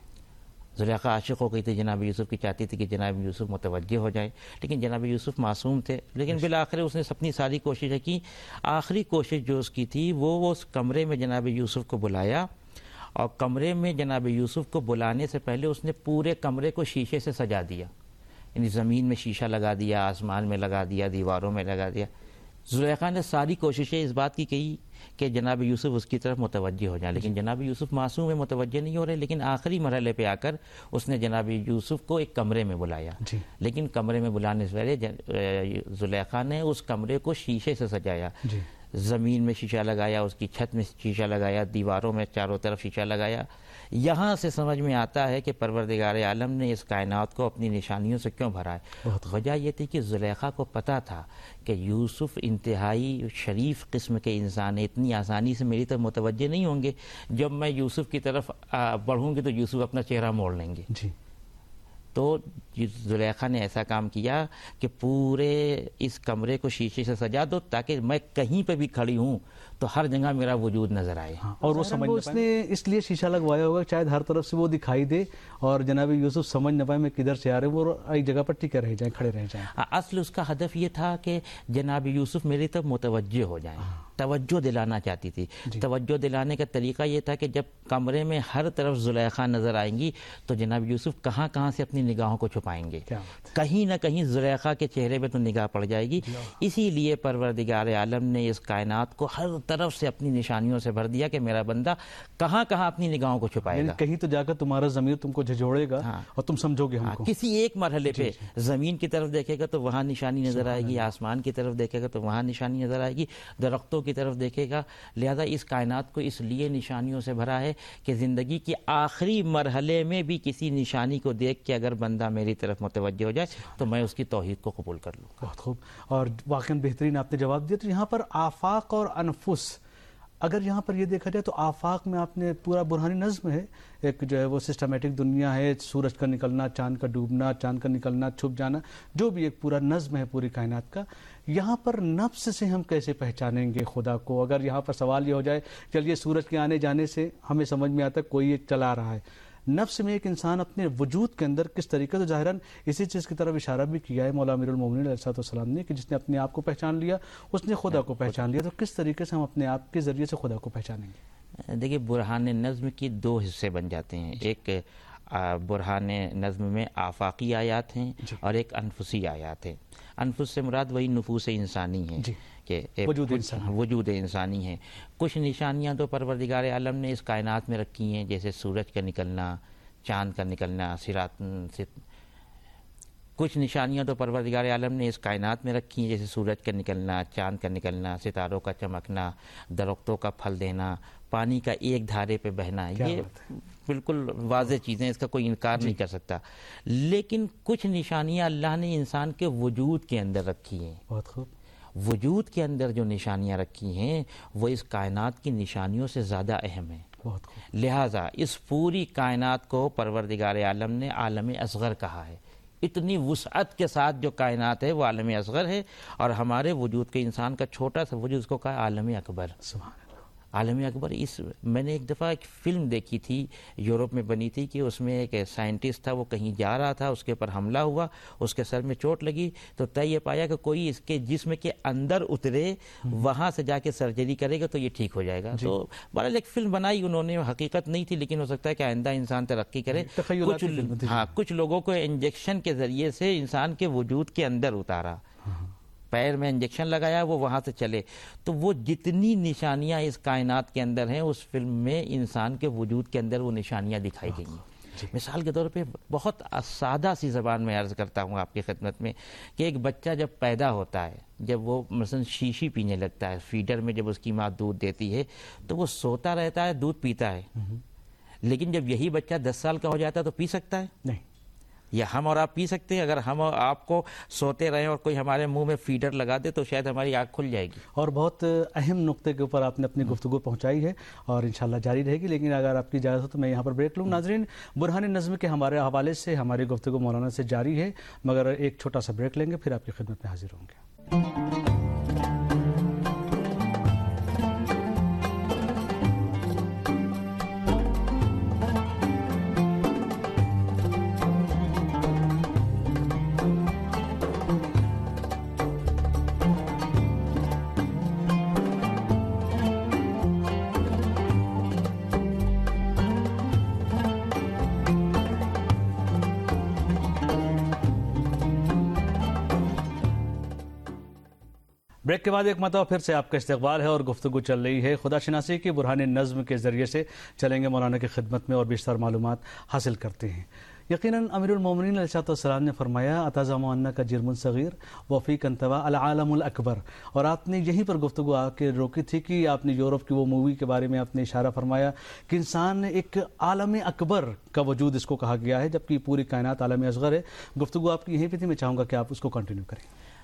زلیخا عاشق ہو گئی تھی جناب یوسف کی، چاہتی تھی کہ جناب یوسف متوجہ ہو جائیں، لیکن جناب یوسف معصوم تھے. لیکن بالآخر اس نے اپنی ساری کوششیں کی. آخری کوشش جو اس کی تھی وہ اس کمرے میں جناب یوسف کو بلایا، اور کمرے میں جناب یوسف کو بلانے سے پہلے اس نے پورے کمرے کو شیشے سے سجا دیا. یعنی زمین میں شیشہ لگا دیا، آسمان میں لگا دیا، دیواروں میں لگا دیا. زلیخا نے ساری کوششیں اس بات کی کی کہ جناب یوسف اس کی طرف متوجہ ہو جائیں، لیکن جناب یوسف معصوم ہے، متوجہ نہیں ہو رہے. لیکن آخری مرحلے پہ آ کر اس نے جناب یوسف کو ایک کمرے میں بلایا. لیکن کمرے میں بلانے سے پہلے زلیخا نے اس کمرے کو شیشے سے سجایا. زمین میں شیشہ لگایا، اس کی چھت میں شیشہ لگایا، دیواروں میں چاروں طرف شیشہ لگایا. یہاں سے سمجھ میں آتا ہے کہ پروردگار عالم نے اس کائنات کو اپنی نشانیوں سے کیوں بھرا ہے. وجہ یہ تھی کہ زلیخا کو پتا تھا کہ یوسف انتہائی شریف قسم کے انسان ہیں، اتنی آسانی سے میری طرف متوجہ نہیں ہوں گے. جب میں یوسف کی طرف بڑھوں گی تو یوسف اپنا چہرہ موڑ لیں گے. تو زلیخا نے ایسا کام کیا کہ پورے اس کمرے کو شیشے سے سجا دو تاکہ میں کہیں پہ بھی کھڑی ہوں تو ہر جگہ میرا وجود نظر آئے. اور وہ اس نے اس لیے شیشہ لگوایا ہوگا شاید ہر طرف سے وہ دکھائی دے اور جناب یوسف سمجھ نہ پائے میں کدھر سے آ رہے، وہ ایک جگہ پر ٹکے رہ جائیں، کھڑے رہ جائیں. اصل اس کا ہدف یہ تھا کہ جناب یوسف میری طرف متوجہ ہو جائیں، توجہ دلانا چاہتی تھی. توجہ دلانے کا طریقہ یہ تھا کہ جب کمرے میں ہر طرف زلیخا نظر آئیں گی تو جناب یوسف کہاں کہاں سے اپنی نگاہوں کو چھپائیں گے، کہیں نہ کہیں زلیخا کے چہرے پہ تو نگاہ پڑ جائے گی. اسی لیے پروردگار عالم نے اس کائنات کو ہر طرف سے اپنی نشانیوں سے بھر دیا کہ میرا بندہ کہاں کہاں اپنی نگاہوں کو چھپائے گا. کہیں تو جا کر تمہارا ضمیر تم کو جھجھوڑے گا اور تم سمجھو گے ہم کو. کسی ایک مرحلے پہ زمین کی طرف دیکھے گا تو وہاں نشانی نظر آئے گی، آسمان کی طرف دیکھے گا تو وہاں نشانی نظر آئے گی، درختوں کی طرف دیکھے گا. لہذا اس کائنات کو اس لیے نشانیوں سے بھرا ہے کہ زندگی کے آخری مرحلے میں بھی کسی نشانی کو دیکھ کے اگر بندہ میری طرف متوجہ ہو جائے تو میں اس کی توحید کو قبول کر لوں. بہت خوب، اور واقعاً بہترین آپ نے جواب دیا. تو یہاں پر آفاق اور انفس، اگر یہاں پر یہ دیکھا جائے تو آفاق میں آپ نے پورا برہانی نظم ہے، ایک جو ہے وہ سسٹمیٹک دنیا ہے، سورج کا نکلنا، چاند کا ڈوبنا، چاند کا نکلنا، چھپ جانا، جو بھی ایک پورا نظم ہے پوری کائنات کا. یہاں پر نفس سے ہم کیسے پہچانیں گے خدا کو؟ اگر یہاں پر سوال یہ ہو جائے چلیے سورج کے آنے جانے سے ہمیں سمجھ میں آتا ہے کوئی ایک چلا رہا ہے، نفس میں ایک انسان اپنے وجود کے اندر کس طریقے سے، ظاہراً اسی چیز کی طرف اشارہ بھی کیا ہے مولا امیر المومنین علیہ السلام نے کہ جس نے اپنے آپ کو پہچان لیا اس نے خدا کو پہچان لیا. تو کس طریقے سے ہم اپنے آپ کے ذریعے سے خدا کو پہچانیں گے؟ دیکھیے برہان نظم کی دو حصے بن جاتے ہیں. ایک برہان نظم میں آفاقی آیات ہیں اور ایک انفسی آیات ہیں. انفس سے مراد وہی نفوس انسانی ہیں کہ وجود انسانی ہے. کچھ نشانیاں تو پروردگار عالم نے اس کائنات میں رکھی ہیں، جیسے سورج کا نکلنا، چاند کا نکلنا، کچھ نشانیاں تو پروردگار عالم نے اس کائنات میں رکھی ہیں، جیسے سورج کا نکلنا، چاند کا نکلنا، ستاروں کا چمکنا، درختوں کا پھل دینا، پانی کا ایک دھارے پہ بہنا. یہ بالکل واضح چیزیں، اس کا کوئی انکار نہیں کر سکتا. لیکن کچھ نشانیاں اللہ نے انسان کے وجود کے اندر رکھی ہیں. بہت خوب. وجود کے اندر جو نشانیاں رکھی ہیں وہ اس کائنات کی نشانیوں سے زیادہ اہم ہیں. بہت خوب. لہٰذا اس پوری کائنات کو پروردگار عالم نے عالم اصغر کہا ہے. اتنی وسعت کے ساتھ جو کائنات ہے وہ عالم اصغر ہے، اور ہمارے وجود کے انسان کا چھوٹا سا وجود اس کو کہا عالم اکبر. سبحان اللہ. عالم اکبر. میں نے ایک دفعہ ایک فلم دیکھی تھی، یورپ میں بنی تھی، کہ اس میں ایک سائنٹسٹ تھا، وہ کہیں جا رہا تھا، اس کے اوپر حملہ ہوا، اس کے سر میں چوٹ لگی، تو طے یہ پایا کہ کوئی اس کے جسم کے اندر اترے، وہاں سے جا کے سرجری کرے گا تو یہ ٹھیک ہو جائے گا. تو بہرحال ایک فلم بنائی انہوں نے، حقیقت نہیں تھی، لیکن ہو سکتا ہے کہ آئندہ انسان ترقی کرے. کچھ لوگوں کو انجیکشن کے ذریعے سے انسان کے وجود کے اندر اتارا، پیر میں انجیکشن لگایا، وہ وہاں سے چلے. تو وہ جتنی نشانیاں اس کائنات کے اندر ہیں اس فلم میں انسان کے وجود کے اندر وہ نشانیاں دکھائی گئی ہیں. مثال کے طور پہ بہت سادہ سی زبان میں عرض کرتا ہوں آپ کی خدمت میں کہ ایک بچہ جب پیدا ہوتا ہے، جب وہ مثلا شیشی پینے لگتا ہے، فیڈر میں جب اس کی ماں دودھ دیتی ہے تو وہ سوتا رہتا ہے، دودھ پیتا ہے. لیکن جب یہی بچہ 10 سال کا ہو جاتا ہے تو پی سکتا ہے؟ نہیں. یا ہم اور آپ پی سکتے ہیں؟ اگر ہم اور آپ کو سوتے رہیں اور کوئی ہمارے منہ میں فیڈر لگا دے تو شاید ہماری آنکھ کھل جائے گی. اور بہت اہم نقطے کے اوپر آپ نے اپنی گفتگو پہنچائی ہے اور انشاءاللہ جاری رہے گی. لیکن اگر آپ کی اجازت ہو تو میں یہاں پر بریک لوں. ناظرین، برہان نظم کے ہمارے حوالے سے ہماری گفتگو مولانا سے جاری ہے، مگر ایک چھوٹا سا بریک لیں گے، پھر آپ کی خدمت میں حاضر ہوں گے. بریک کے بعد ایک مرتبہ پھر سے آپ کا استقبال ہے اور گفتگو چل رہی ہے خدا شناسی کی برہان نظم کے ذریعے سے. چلیں گے مولانا کی خدمت میں اور بیشتر معلومات حاصل کرتے ہیں. یقیناً امیر المومنین علیہ السلام نے فرمایا اتزعم انک جرم صغیر وفیک انطوی العالم الاکبر، اور آپ نے یہیں پر گفتگو آ کے روکی تھی کہ آپ نے یورپ کی وہ مووی کے بارے میں آپ نے اشارہ فرمایا کہ انسان ایک عالم اکبر کا وجود اس کو کہا گیا ہے، جبکہ پوری کائنات عالم اصغر ہے. گفتگو آپ کی یہیں پہ تھی، میں چاہوں گا کہ آپ اس کو کنٹینیو کریں.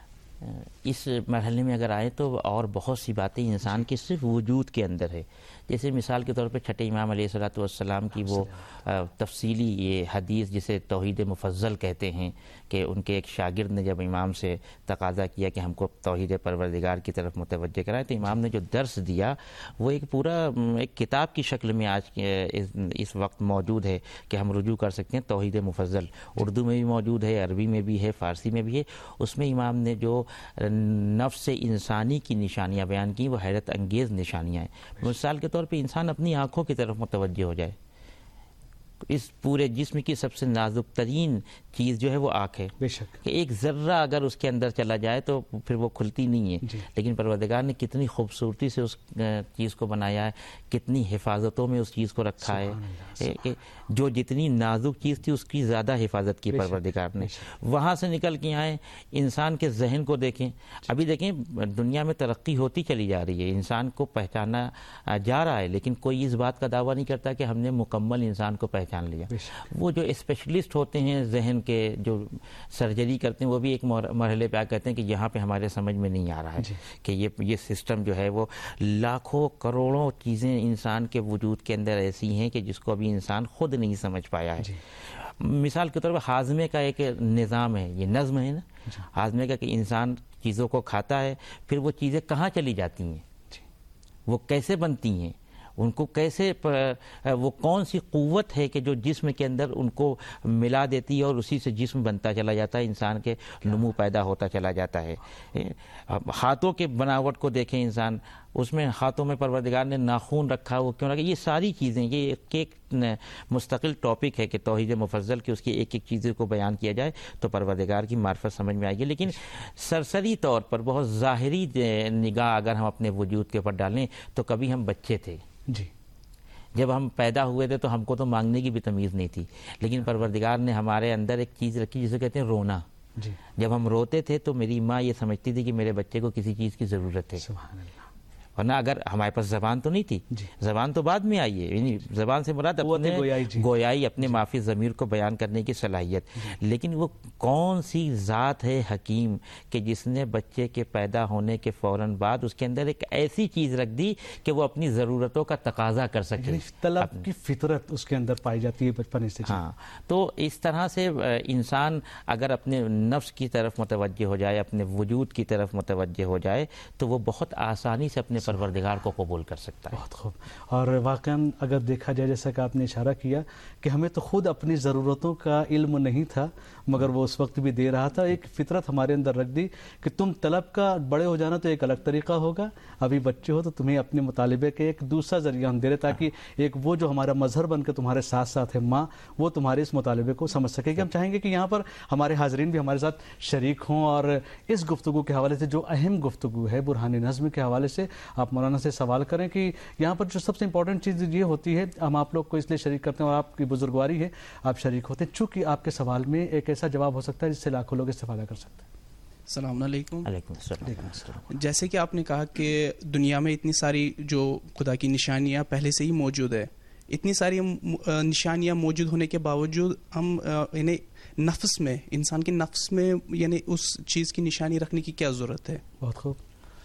اس مرحلے میں اگر آئے تو اور بہت سی باتیں انسان کے صرف وجود کے اندر ہے. جیسے مثال کے طور پہ چھٹے امام علیہ السلام کی وہ تفصیلی یہ حدیث جسے توحید مفضل کہتے ہیں کہ ان کے ایک شاگرد نے جب امام سے تقاضا کیا کہ ہم کو توحید پروردگار کی طرف متوجہ کرائے تو امام نے جو درس دیا وہ ایک پورا ایک کتاب کی شکل میں آج اس وقت موجود ہے کہ ہم رجوع کر سکتے ہیں. توحید مفضل اردو میں بھی موجود ہے، عربی میں بھی ہے، فارسی میں بھی ہے. اس میں امام نے جو نفس انسانی کی نشانیاں بیان کی وہ حیرت انگیز نشانیاں ہیں. مثال کے طور پہ انسان اپنی آنکھوں کی طرف متوجہ ہو جائے. اس پورے جسم کی سب سے نازک ترین چیز جو ہے وہ آنکھ ہے. بے شک کہ ایک ذرہ اگر اس کے اندر چلا جائے تو پھر وہ کھلتی نہیں ہے. لیکن پروردگار نے کتنی خوبصورتی سے اس چیز کو بنایا ہے، کتنی حفاظتوں میں اس چیز کو رکھا ہے کہ جو جتنی نازک چیز تھی اس کی زیادہ حفاظت کی پروردگار نے. وہاں سے نکل کے آئے انسان کے ذہن کو دیکھیں. ابھی دیکھیں دنیا میں ترقی ہوتی چلی جا رہی ہے، انسان کو پہچانا جا رہا ہے، لیکن کوئی اس بات کا دعویٰ نہیں کرتا کہ ہم نے مکمل انسان کو پہچانا پہچان لیا. وہ جو اسپیشلسٹ ہوتے ہیں ذہن کے جو سرجری کرتے ہیں وہ بھی ایک مرحلے پہ آ کہتے ہیں کہ یہاں پہ ہمارے سمجھ میں نہیں آ رہا ہے کہ یہ سسٹم جو ہے وہ لاکھوں کروڑوں چیزیں انسان کے وجود کے اندر ایسی ہیں کہ جس کو ابھی انسان خود نہیں سمجھ پایا ہے. مثال کے طور پر ہاضمے کا ایک نظام ہے, یہ نظم ہے نا ہاضمے کا, کہ انسان چیزوں کو کھاتا ہے, پھر وہ چیزیں کہاں چلی جاتی ہیں, وہ کیسے بنتی ہیں, ان کو کیسے وہ کون سی قوت ہے کہ جو جسم کے اندر ان کو ملا دیتی ہے اور اسی سے جسم بنتا چلا جاتا ہے, انسان کے نمو پیدا ہوتا چلا جاتا ہے. ہاتھوں کے بناوٹ کو دیکھیں انسان, اس میں ہاتھوں میں پروردگار نے ناخون رکھا, وہ کیوں رکھا, یہ ساری چیزیں, یہ ایک مستقل ٹاپک ہے کہ توحید مفضل کی اس کی ایک ایک چیز کو بیان کیا جائے تو پروردگار کی معرفت سمجھ میں آئے گی. لیکن سرسری طور پر بہت ظاہری نگاہ اگر ہم اپنے وجود کے اوپر ڈالیں تو کبھی ہم بچے تھے, جب ہم پیدا ہوئے تھے تو ہم کو تو مانگنے کی بھی تمیز نہیں تھی, لیکن پروردگار نے ہمارے اندر ایک چیز رکھی جسے کہتے ہیں رونا. جب ہم روتے تھے تو میری ماں یہ سمجھتی تھی کہ میرے بچے کو کسی چیز کی ضرورت ہے. ورنہ اگر ہمارے پاس زبان تو نہیں تھی, زبان تو بعد میں آئی ہے, یعنی زبان سے مراد اپنے گویائی, اپنے معافی ضمیر کو بیان کرنے کی صلاحیت. لیکن وہ کون سی ذات ہے حکیم کہ جس نے بچے کے پیدا ہونے کے فوراً بعد اس کے اندر ایک ایسی چیز رکھ دی کہ وہ اپنی ضرورتوں کا تقاضا کر سکے. طلب کی فطرت اس کے اندر پائی جاتی ہے بچپن سے. ہاں, تو اس طرح سے انسان اگر اپنے نفس کی طرف متوجہ ہو جائے, اپنے وجود کی طرف متوجہ ہو جائے تو وہ بہت آسانی سے اپنے پروردگار کو قبول کر سکتا ہے. بہت خوب. اور واقعاً اگر دیکھا جائے جیسا کہ آپ نے اشارہ کیا کہ ہمیں تو خود اپنی ضرورتوں کا علم نہیں تھا, مگر وہ اس وقت بھی دے رہا تھا. ایک فطرت ہمارے اندر رکھ دی کہ تم طلب کا بڑے ہو جانا تو ایک الگ طریقہ ہوگا, ابھی بچے ہو تو تمہیں اپنے مطالبے کے ایک دوسرا ذریعہ ہم دے رہے تاکہ ایک وہ جو ہمارا مظہر بن کے تمہارے ساتھ ساتھ ہے ماں, وہ تمہارے اس مطالبے کو سمجھ سکے گی. ہم چاہیں گے کہ یہاں پر ہمارے حاضرین بھی ہمارے ساتھ شریک ہوں اور اس گفتگو کے حوالے سے جو اہم گفتگو ہے برہان نظم کے حوالے سے آپ مولانا سے سوال کریں کہ یہاں پر جو سب سے امپورٹنٹ چیز یہ ہوتی ہے, ہم آپ لوگ کو اس لیے شریک کرتے ہیں اور آپ کی بزرگواری ہے آپ شریک ہوتے ہیں چونکہ آپ کے سوال میں ایک ایسا جواب ہو سکتا ہے جس سے لاکھوں لوگ استفادہ کر سکتے ہیں. السلام علیکم. علیکم السلام. جیسے کہ آپ نے کہا کہ دنیا میں اتنی ساری جو خدا کی نشانیاں پہلے سے ہی موجود ہے, اتنی ساری نشانیاں موجود ہونے کے باوجود ہم یعنی نفس میں, انسان کے نفس میں یعنی اس چیز کی نشانی رکھنے کی کیا ضرورت ہے؟ بہت خوب.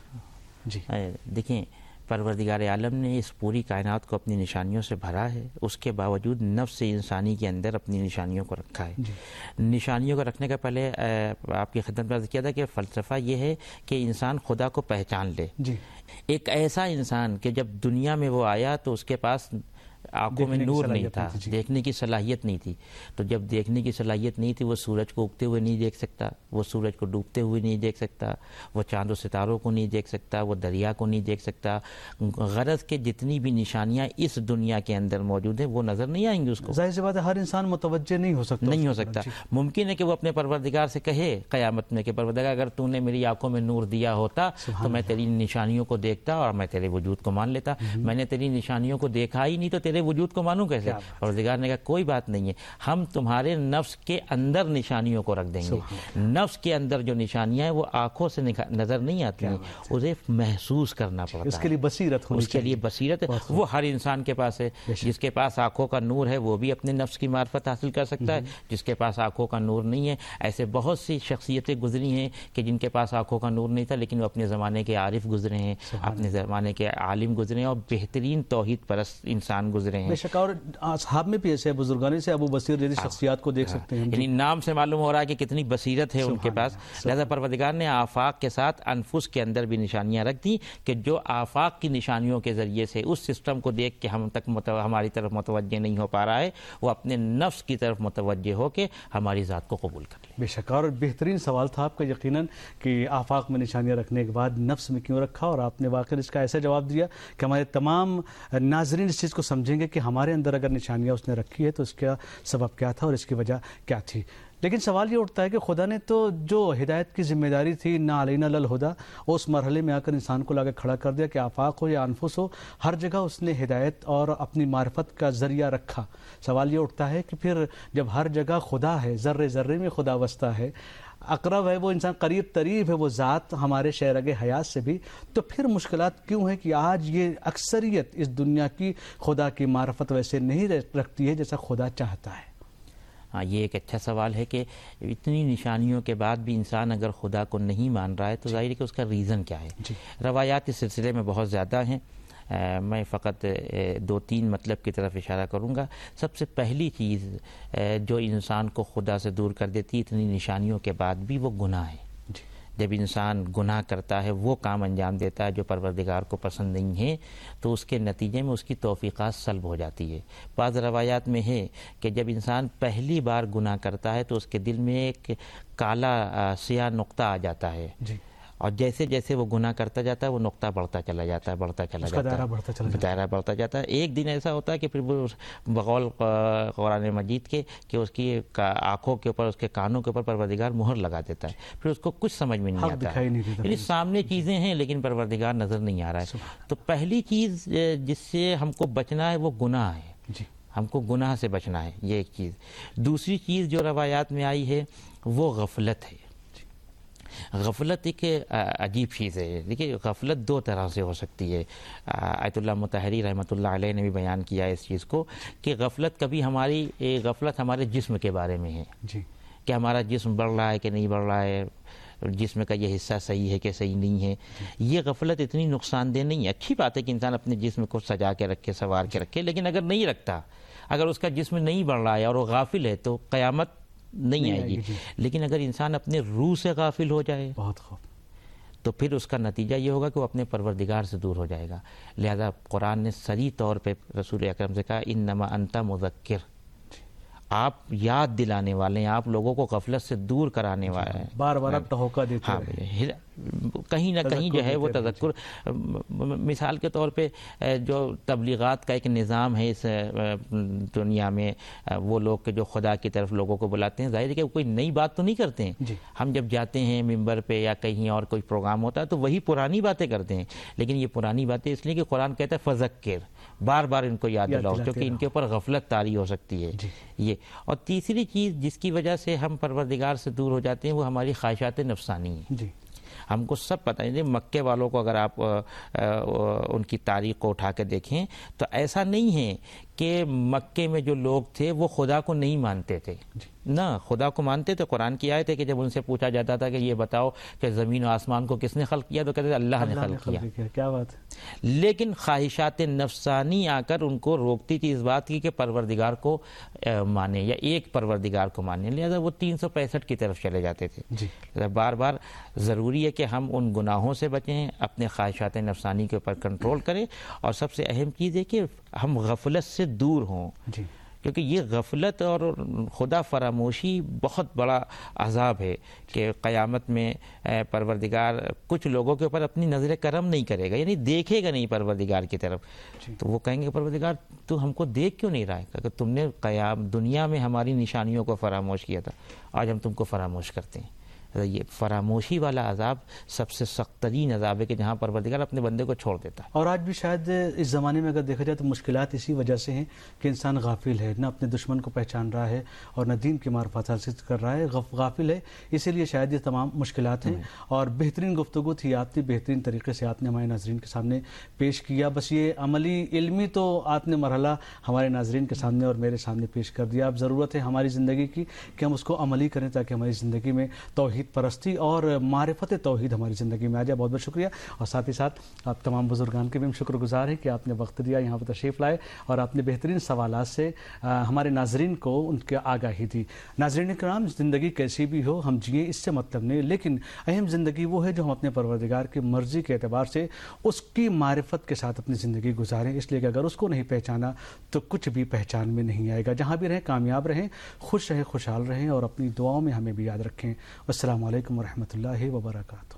جی دیکھیں, پروردگار عالم نے اس پوری کائنات کو اپنی نشانیوں سے بھرا ہے, اس کے باوجود نفس انسانی کے اندر اپنی نشانیوں کو رکھا ہے. نشانیوں کو رکھنے کا پہلے آپ کی خدمت میں عرض کیا تھا کہ فلسفہ یہ ہے کہ انسان خدا کو پہچان لے. ایک ایسا انسان کہ جب دنیا میں وہ آیا تو اس کے پاس آنکھوں میں نور نہیں تھا, دیکھنے کی صلاحیت نہیں تھی. تو جب دیکھنے کی صلاحیت نہیں تھی وہ سورج کو اگتے ہوئے نہیں دیکھ سکتا, وہ سورج کو ڈوبتے ہوئے نہیں دیکھ سکتا, وہ چاند و ستاروں کو نہیں دیکھ سکتا, وہ دریا کو نہیں دیکھ سکتا. غرض کے جتنی بھی نشانیاں اس دنیا کے اندر موجود ہیں وہ نظر نہیں آئیں گی اس کو. ظاہر سی بات ہے ہر انسان متوجہ نہیں ہو سکتا. ممکن ہے کہ وہ اپنے پروردگار سے کہے قیامت میں کہ پروردگار اگر تو نے میری آنکھوں میں نور دیا ہوتا تو میں تیری نشانیوں کو دیکھتا اور میں تیرے وجود کو مان لیتا. میں نے تیری نشانیوں کو دیکھا ہی نہیں تو تیرے وجود کو مانوں کیسے؟ پروردگار نے کہا کوئی بات نہیں ہے, ہم تمہارے نفس کے اندر نشانیوں کو رکھ دیں گے. نفس کے اندر جو نشانیاں ہیں وہ آنکھوں سے نظر نہیں آتی ہیں, اسے محسوس کرنا پڑتا ہے. اس کے لیے بصیرت ہونی اس کے لیے بصیرت ہے, وہ ہر انسان کے پاس ہے. جس کے پاس آنکھوں کا نور ہے وہ بھی اپنے نفس کی معرفت حاصل کر سکتا ہے, جس کے پاس آنکھوں کا نور نہیں ہے. ایسے بہت سی شخصیتیں گزری ہیں کہ جن کے پاس آنکھوں کا نور نہیں تھا لیکن وہ اپنے زمانے کے عارف گزرے ہیں, اپنے زمانے کے عالم گزرے ہیں اور بہترین توحید پرست انسان گزرے ہیں. اور اصحاب میں بھی ایسے بزرگانی سے ابو بصیر جیسی شخصیات کو دیکھ سکتے ہیں. یعنی نام سے معلوم ہو رہا ہے کہ کتنی بصیرت ہے ان کے پاس. لہذا پروردگار نے آفاق کے ساتھ انفس کے اندر بھی نشانیاں رکھ دی کہ جو آفاق کی نشانیوں کے ذریعے سے اس سسٹم کو دیکھ کے ہم تک ہماری طرف متوجہ نہیں ہو پا رہا ہے, وہ اپنے نفس کی طرف متوجہ ہو کے ہماری ذات کو قبول کر لے. بے شک. اور بہترین سوال تھا آپ کا یقیناً کہ آفاق میں نشانیاں رکھنے کے بعد نفس میں کیوں رکھا, اور آپ نے واقعی اس کا ایسا جواب دیا کہ ہمارے تمام ناظرین اس چیز کو سمجھیں گے کہ ہمارے اندر اگر نشانیاں اس نے رکھی ہے تو اس کا سبب کیا تھا اور اس کی وجہ کیا تھی. لیکن سوال یہ اٹھتا ہے کہ خدا نے تو جو ہدایت کی ذمہ داری تھی نا علینا للہدا، اس مرحلے میں آ کر انسان کو لا کے کھڑا کر دیا کہ آفاق ہو یا انفس ہو، ہر جگہ اس نے ہدایت اور اپنی معرفت کا ذریعہ رکھا۔ سوال یہ اٹھتا ہے کہ پھر جب ہر جگہ خدا ہے، ذرے ذرے میں خدا وسطہ ہے، اقرب ہے وہ انسان، قریب تریب ہے وہ ذات ہمارے شہرگ حیات سے بھی، تو پھر مشکلات کیوں ہے کہ آج یہ اکثریت اس دنیا کی خدا کی معرفت ویسے نہیں رکھتی ہے جیسا خدا چاہتا ہے؟ ہاں، یہ ایک اچھا سوال ہے کہ اتنی نشانیوں کے بعد بھی انسان اگر خدا کو نہیں مان رہا ہے تو ظاہر ہے کہ اس کا ریزن کیا ہے۔ روایات اس سلسلے میں بہت زیادہ ہیں، میں فقط 2-3 مطلب کی طرف اشارہ کروں گا۔ سب سے پہلی چیز جو انسان کو خدا سے دور کر دیتی اتنی نشانیوں کے بعد بھی، وہ گناہ ہے۔ جب انسان گناہ کرتا ہے، وہ کام انجام دیتا ہے جو پروردگار کو پسند نہیں ہے، تو اس کے نتیجے میں اس کی توفیقات سلب ہو جاتی ہے۔ بعض روایات میں ہے کہ جب انسان پہلی بار گناہ کرتا ہے تو اس کے دل میں ایک کالا سیاہ نقطہ آ جاتا ہے، اور جیسے جیسے وہ گناہ کرتا جاتا ہے وہ نقطہ بڑھتا چلا جاتا ہے، دائرہ بڑھتا جاتا ہے۔ ایک دن ایسا ہوتا ہے کہ پھر وہ بقول قرآن مجید کے کہ اس کی آنکھوں کے اوپر، اس کے کانوں کے اوپر پروردگار مہر لگا دیتا ہے، پھر اس کو کچھ سمجھ میں نہیں آتا، یعنی سامنے چیزیں ہیں لیکن پروردگار نظر نہیں آ رہا ہے۔ تو پہلی چیز جس سے ہم کو بچنا ہے وہ گناہ ہے، ہم کو گناہ سے بچنا ہے، یہ ایک چیز۔ دوسری چیز جو روایات میں آئی ہے وہ غفلت ہے۔ غفلت ایک عجیب چیز ہے۔ دیکھیے، غفلت 2 طرح سے ہو سکتی ہے۔ آیت اللہ مطہری رحمۃ اللہ علیہ نے بھی بیان کیا اس چیز کو کہ غفلت ہمارے جسم کے بارے میں ہے، کہ ہمارا جسم بڑھ رہا ہے کہ نہیں بڑھ رہا ہے، جسم کا یہ حصہ صحیح ہے کہ صحیح نہیں ہے۔ یہ غفلت اتنی نقصان دہ نہیں ہے۔ اچھی بات ہے کہ انسان اپنے جسم کو سجا کے رکھے، سنوار کے رکھے، لیکن اگر نہیں رکھتا، اگر اس کا جسم نہیں بڑھ رہا ہے اور وہ غافل ہے تو قیامت نہیں آئے گی۔ لیکن اگر انسان اپنے روح سے غافل ہو جائے تو پھر اس کا نتیجہ یہ ہوگا کہ وہ اپنے پروردگار سے دور ہو جائے گا۔ لہذا قرآن نے صریح طور پہ رسول اکرم سے کہا انما انت مذکر، آپ یاد دلانے والے ہیں، آپ لوگوں کو غفلت سے دور کرانے والے ہیں، بار بار آپ ٹھوکا دیتے ہیں۔ کہیں نہ کہیں جو ہے وہ تذکر، مثال کے طور پہ جو تبلیغات کا ایک نظام ہے اس دنیا میں، وہ لوگ کہ جو خدا کی طرف لوگوں کو بلاتے ہیں، ظاہر ہے کہ کوئی نئی بات تو نہیں کرتے ہیں۔ ہم جب جاتے ہیں ممبر پہ یا کہیں اور کوئی پروگرام ہوتا ہے تو وہی پرانی باتیں کرتے ہیں، لیکن یہ پرانی باتیں اس لیے کہ قرآن کہتا ہے فذکر، بار بار ان کو یاد دلاؤ، کیونکہ ان کے اوپر غفلت طاری ہو سکتی ہے یہ۔ اور تیسری چیز جس کی وجہ سے ہم پروردگار سے دور ہو جاتے ہیں وہ ہماری خواہشات نفسانی ہیں۔ ہم کو سب پتہ ہے، مکے والوں کو اگر آپ ان کی تاریخ کو اٹھا کے دیکھیں تو ایسا نہیں ہے کہ مکے میں جو لوگ تھے وہ خدا کو نہیں مانتے تھے، نہ خدا کو مانتے تھے۔ قرآن کی آیت ہے کہ جب ان سے پوچھا جاتا تھا کہ یہ بتاؤ کہ زمین و آسمان کو کس نے خلق کیا، تو کہتے تھے اللہ نے خلق کیا۔ کیا بات ہے! لیکن خواہشات نفسانی آ کر ان کو روکتی تھی اس بات کی کہ پروردگار کو مانے یا ایک پروردگار کو مانے، لہذا وہ 365 کی طرف چلے جاتے تھے۔ بار بار ضروری ہے کہ ہم ان گناہوں سے بچیں، اپنے خواہشات نفسانی کے اوپر کنٹرول کریں، اور سب سے اہم چیز ہے کہ ہم غفلت سے دور ہوں، کیونکہ یہ غفلت اور خدا فراموشی بہت بڑا عذاب ہے کہ قیامت میں پروردگار کچھ لوگوں کے اوپر اپنی نظر کرم نہیں کرے گا، یعنی دیکھے گا نہیں پروردگار کی طرف، تو وہ کہیں گے پروردگار تو ہم کو دیکھ کیوں نہیں رہا ہے، کہ تم نے دنیا میں ہماری نشانیوں کو فراموش کیا تھا، آج ہم تم کو فراموش کرتے ہیں۔ یہ فراموشی والا عذاب سب سے سخت ترین عذاب ہے کہ جہاں پروردگار اپنے بندے کو چھوڑ دیتا ہے۔ اور آج بھی شاید اس زمانے میں اگر دیکھا جائے تو مشکلات اسی وجہ سے ہیں کہ انسان غافل ہے، نہ اپنے دشمن کو پہچان رہا ہے اور نہ دین کی معرفت حاصل کر رہا ہے، غافل ہے، اسی لیے شاید یہ تمام مشکلات ہیں۔ اور بہترین گفتگو تھی آپ نے، بہترین طریقے سے آپ نے ہمارے ناظرین کے سامنے پیش کیا۔ بس یہ عملی علمی تو آپ نے مرحلہ ہمارے ناظرین کے سامنے اور میرے سامنے پیش کر دیا۔ اب ضرورت ہے ہماری زندگی کی کہ ہم اس کو عملی کریں تاکہ ہماری زندگی میں توحید پرستی اور معرفت توحید ہماری زندگی میں آ جائے۔ بہت بہت شکریہ، اور ساتھ ہی ساتھ آپ تمام بزرگان کے بھی ہم شکر گزار ہیں کہ آپ نے وقت دیا، یہاں پر تشریف لائے اور آپ نے بہترین سوالات سے ہمارے ناظرین کو ان کی آگاہی دی۔ ناظرین کرام، زندگی کیسی بھی ہو ہم جئیں، اس سے مطلب نہیں، لیکن اہم زندگی وہ ہے جو ہم اپنے پروردگار کی مرضی کے اعتبار سے اس کی معرفت کے ساتھ اپنی زندگی گزاریں، اس لیے کہ اگر اس کو نہیں پہچانا تو کچھ بھی پہچان میں نہیں آئے گا۔ جہاں بھی رہیں کامیاب رہیں، خوش رہیں، خوشحال رہیں، اور اپنی دعاؤں میں ہمیں بھی یاد رکھیں۔ السلام علیکم ورحمۃ اللہ وبرکاتہ۔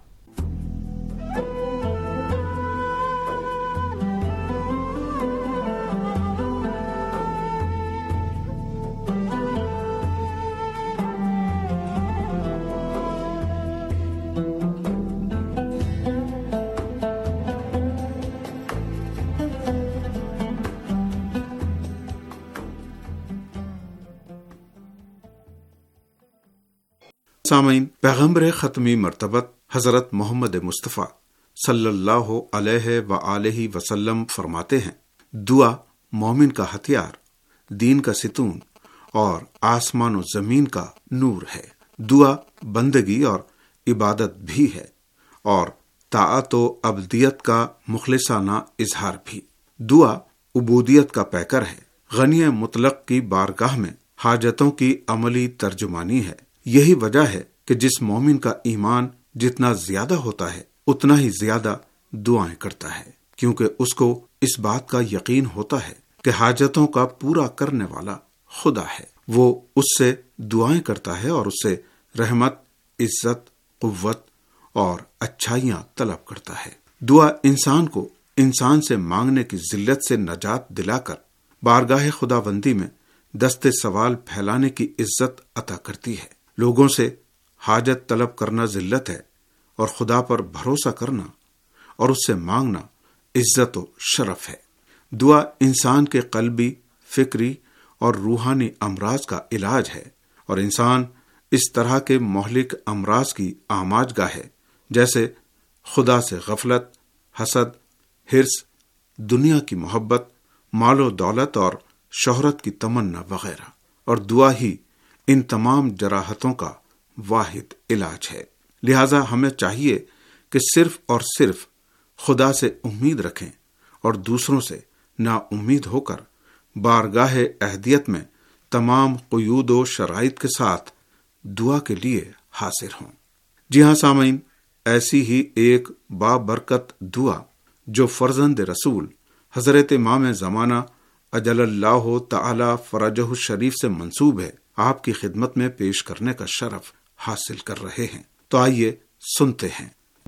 سامعین، پیغمبر ختمی مرتبت حضرت محمد مصطفیٰ صلی اللہ علیہ وآلہ وسلم فرماتے ہیں، دعا مومن کا ہتھیار، دین کا ستون اور آسمان و زمین کا نور ہے۔ دعا بندگی اور عبادت بھی ہے اور طاعت و عبدیت کا مخلصانہ اظہار بھی۔ دعا عبودیت کا پیکر ہے، غنی مطلق کی بارگاہ میں حاجتوں کی عملی ترجمانی ہے۔ یہی وجہ ہے کہ جس مومن کا ایمان جتنا زیادہ ہوتا ہے اتنا ہی زیادہ دعائیں کرتا ہے، کیونکہ اس کو اس بات کا یقین ہوتا ہے کہ حاجتوں کا پورا کرنے والا خدا ہے۔ وہ اس سے دعائیں کرتا ہے اور اس سے رحمت، عزت، قوت اور اچھائیاں طلب کرتا ہے۔ دعا انسان کو انسان سے مانگنے کی ذلت سے نجات دلا کر بارگاہ خداوندی میں دست سوال پھیلانے کی عزت عطا کرتی ہے۔ لوگوں سے حاجت طلب کرنا ذلت ہے اور خدا پر بھروسہ کرنا اور اس سے مانگنا عزت و شرف ہے۔ دعا انسان کے قلبی، فکری اور روحانی امراض کا علاج ہے، اور انسان اس طرح کے مہلک امراض کی آماج گاہ ہے جیسے خدا سے غفلت، حسد، حرص، دنیا کی محبت، مال و دولت اور شہرت کی تمنا وغیرہ، اور دعا ہی ان تمام جراحتوں کا واحد علاج ہے۔ لہذا ہمیں چاہیے کہ صرف اور صرف خدا سے امید رکھیں اور دوسروں سے نا امید ہو کر بارگاہ اہدیت میں تمام قیود و شرائط کے ساتھ دعا کے لیے حاضر ہوں۔ جی ہاں سامعین، ایسی ہی ایک بابرکت دعا جو فرزند رسول حضرت امام زمانہ اجل اللہ تعالی فرجہ الشریف سے منسوب ہے، آپ کی خدمت میں پیش کرنے کا شرف حاصل کر رہے ہیں۔ تو آئیے سنتے ہیں۔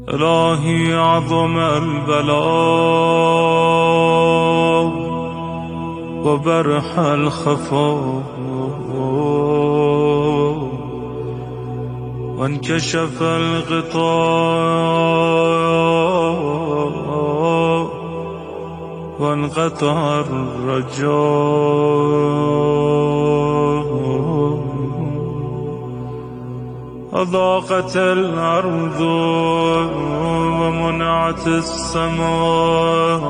الہی عظم البلاء وبرح الخفاء وانكشف الغطاء وانقطع الرجاء أضاقت الأرض ومنعت السماء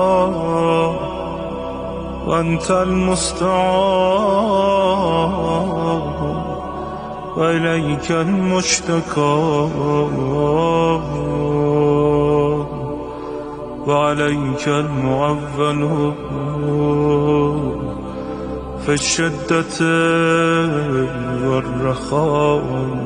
وأنت المستعان وإليك المشتكى وعليك المعول في الشدة والرخاء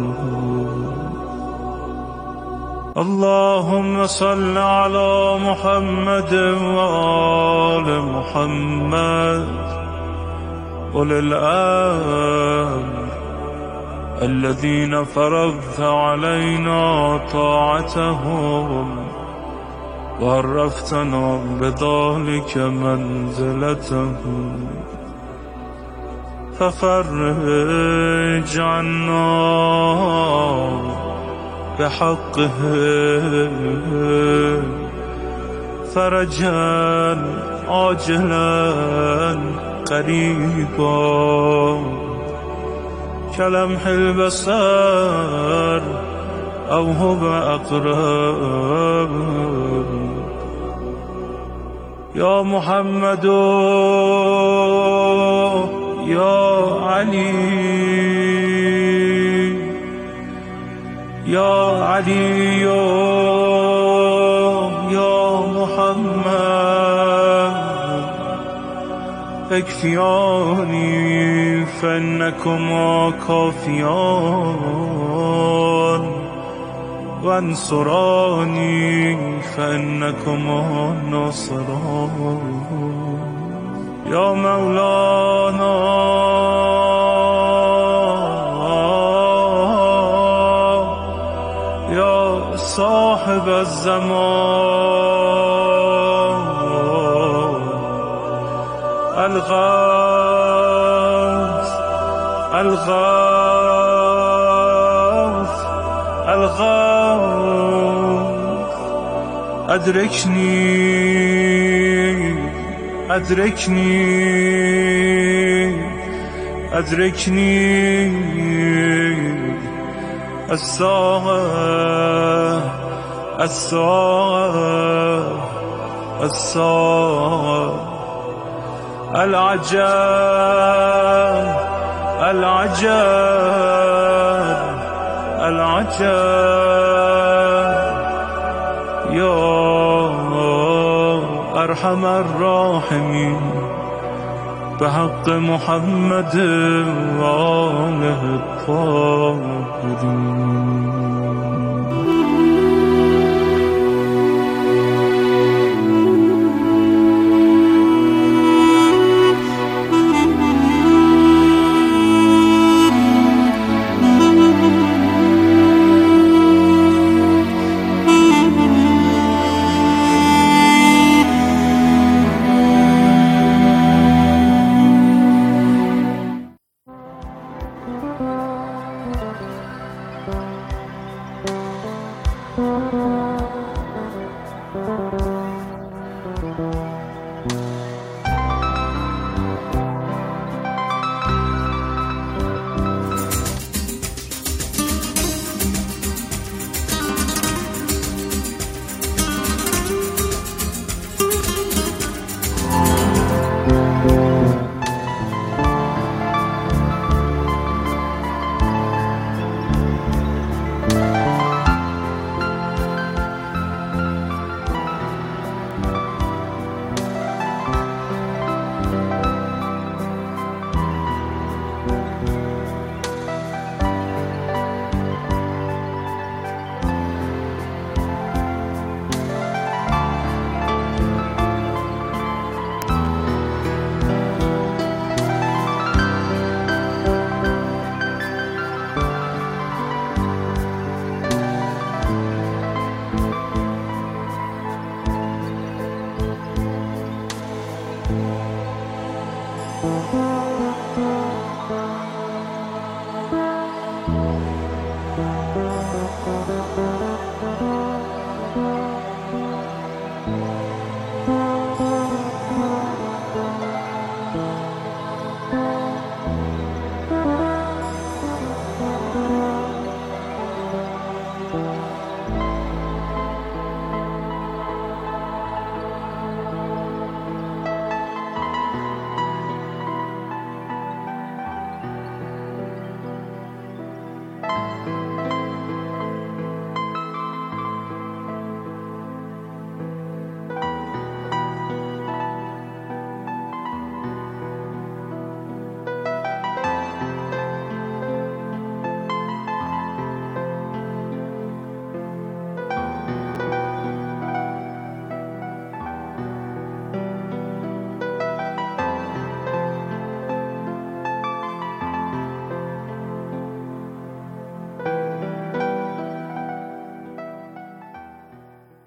اللهم صل على محمد وآل محمد أولي الأمر الذين فرضت علينا طاعتهم وعرفتنا بذلك منزلتهم ففرج عنا بحقه فرجا عاجلا قريبا كلمح البصر أو هو أقرب يا محمد يا علي يا علي يا محمد اكفياني فإنكما كافيان وانصراني فإنكما ناصران يا مولانا يا صاحب الزمان الغوث الغوث الغوث أدركني أدركني أدركني الساعة الساعة الساعة العجب العجب العجب يا أرحم الراحمين بحق محمد وآله الطاهرين.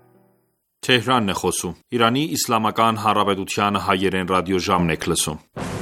Թեհրան է խոսում։ Իրանի Իսլամական Հանրապետության հայերեն ռադիոժամն եք լսում։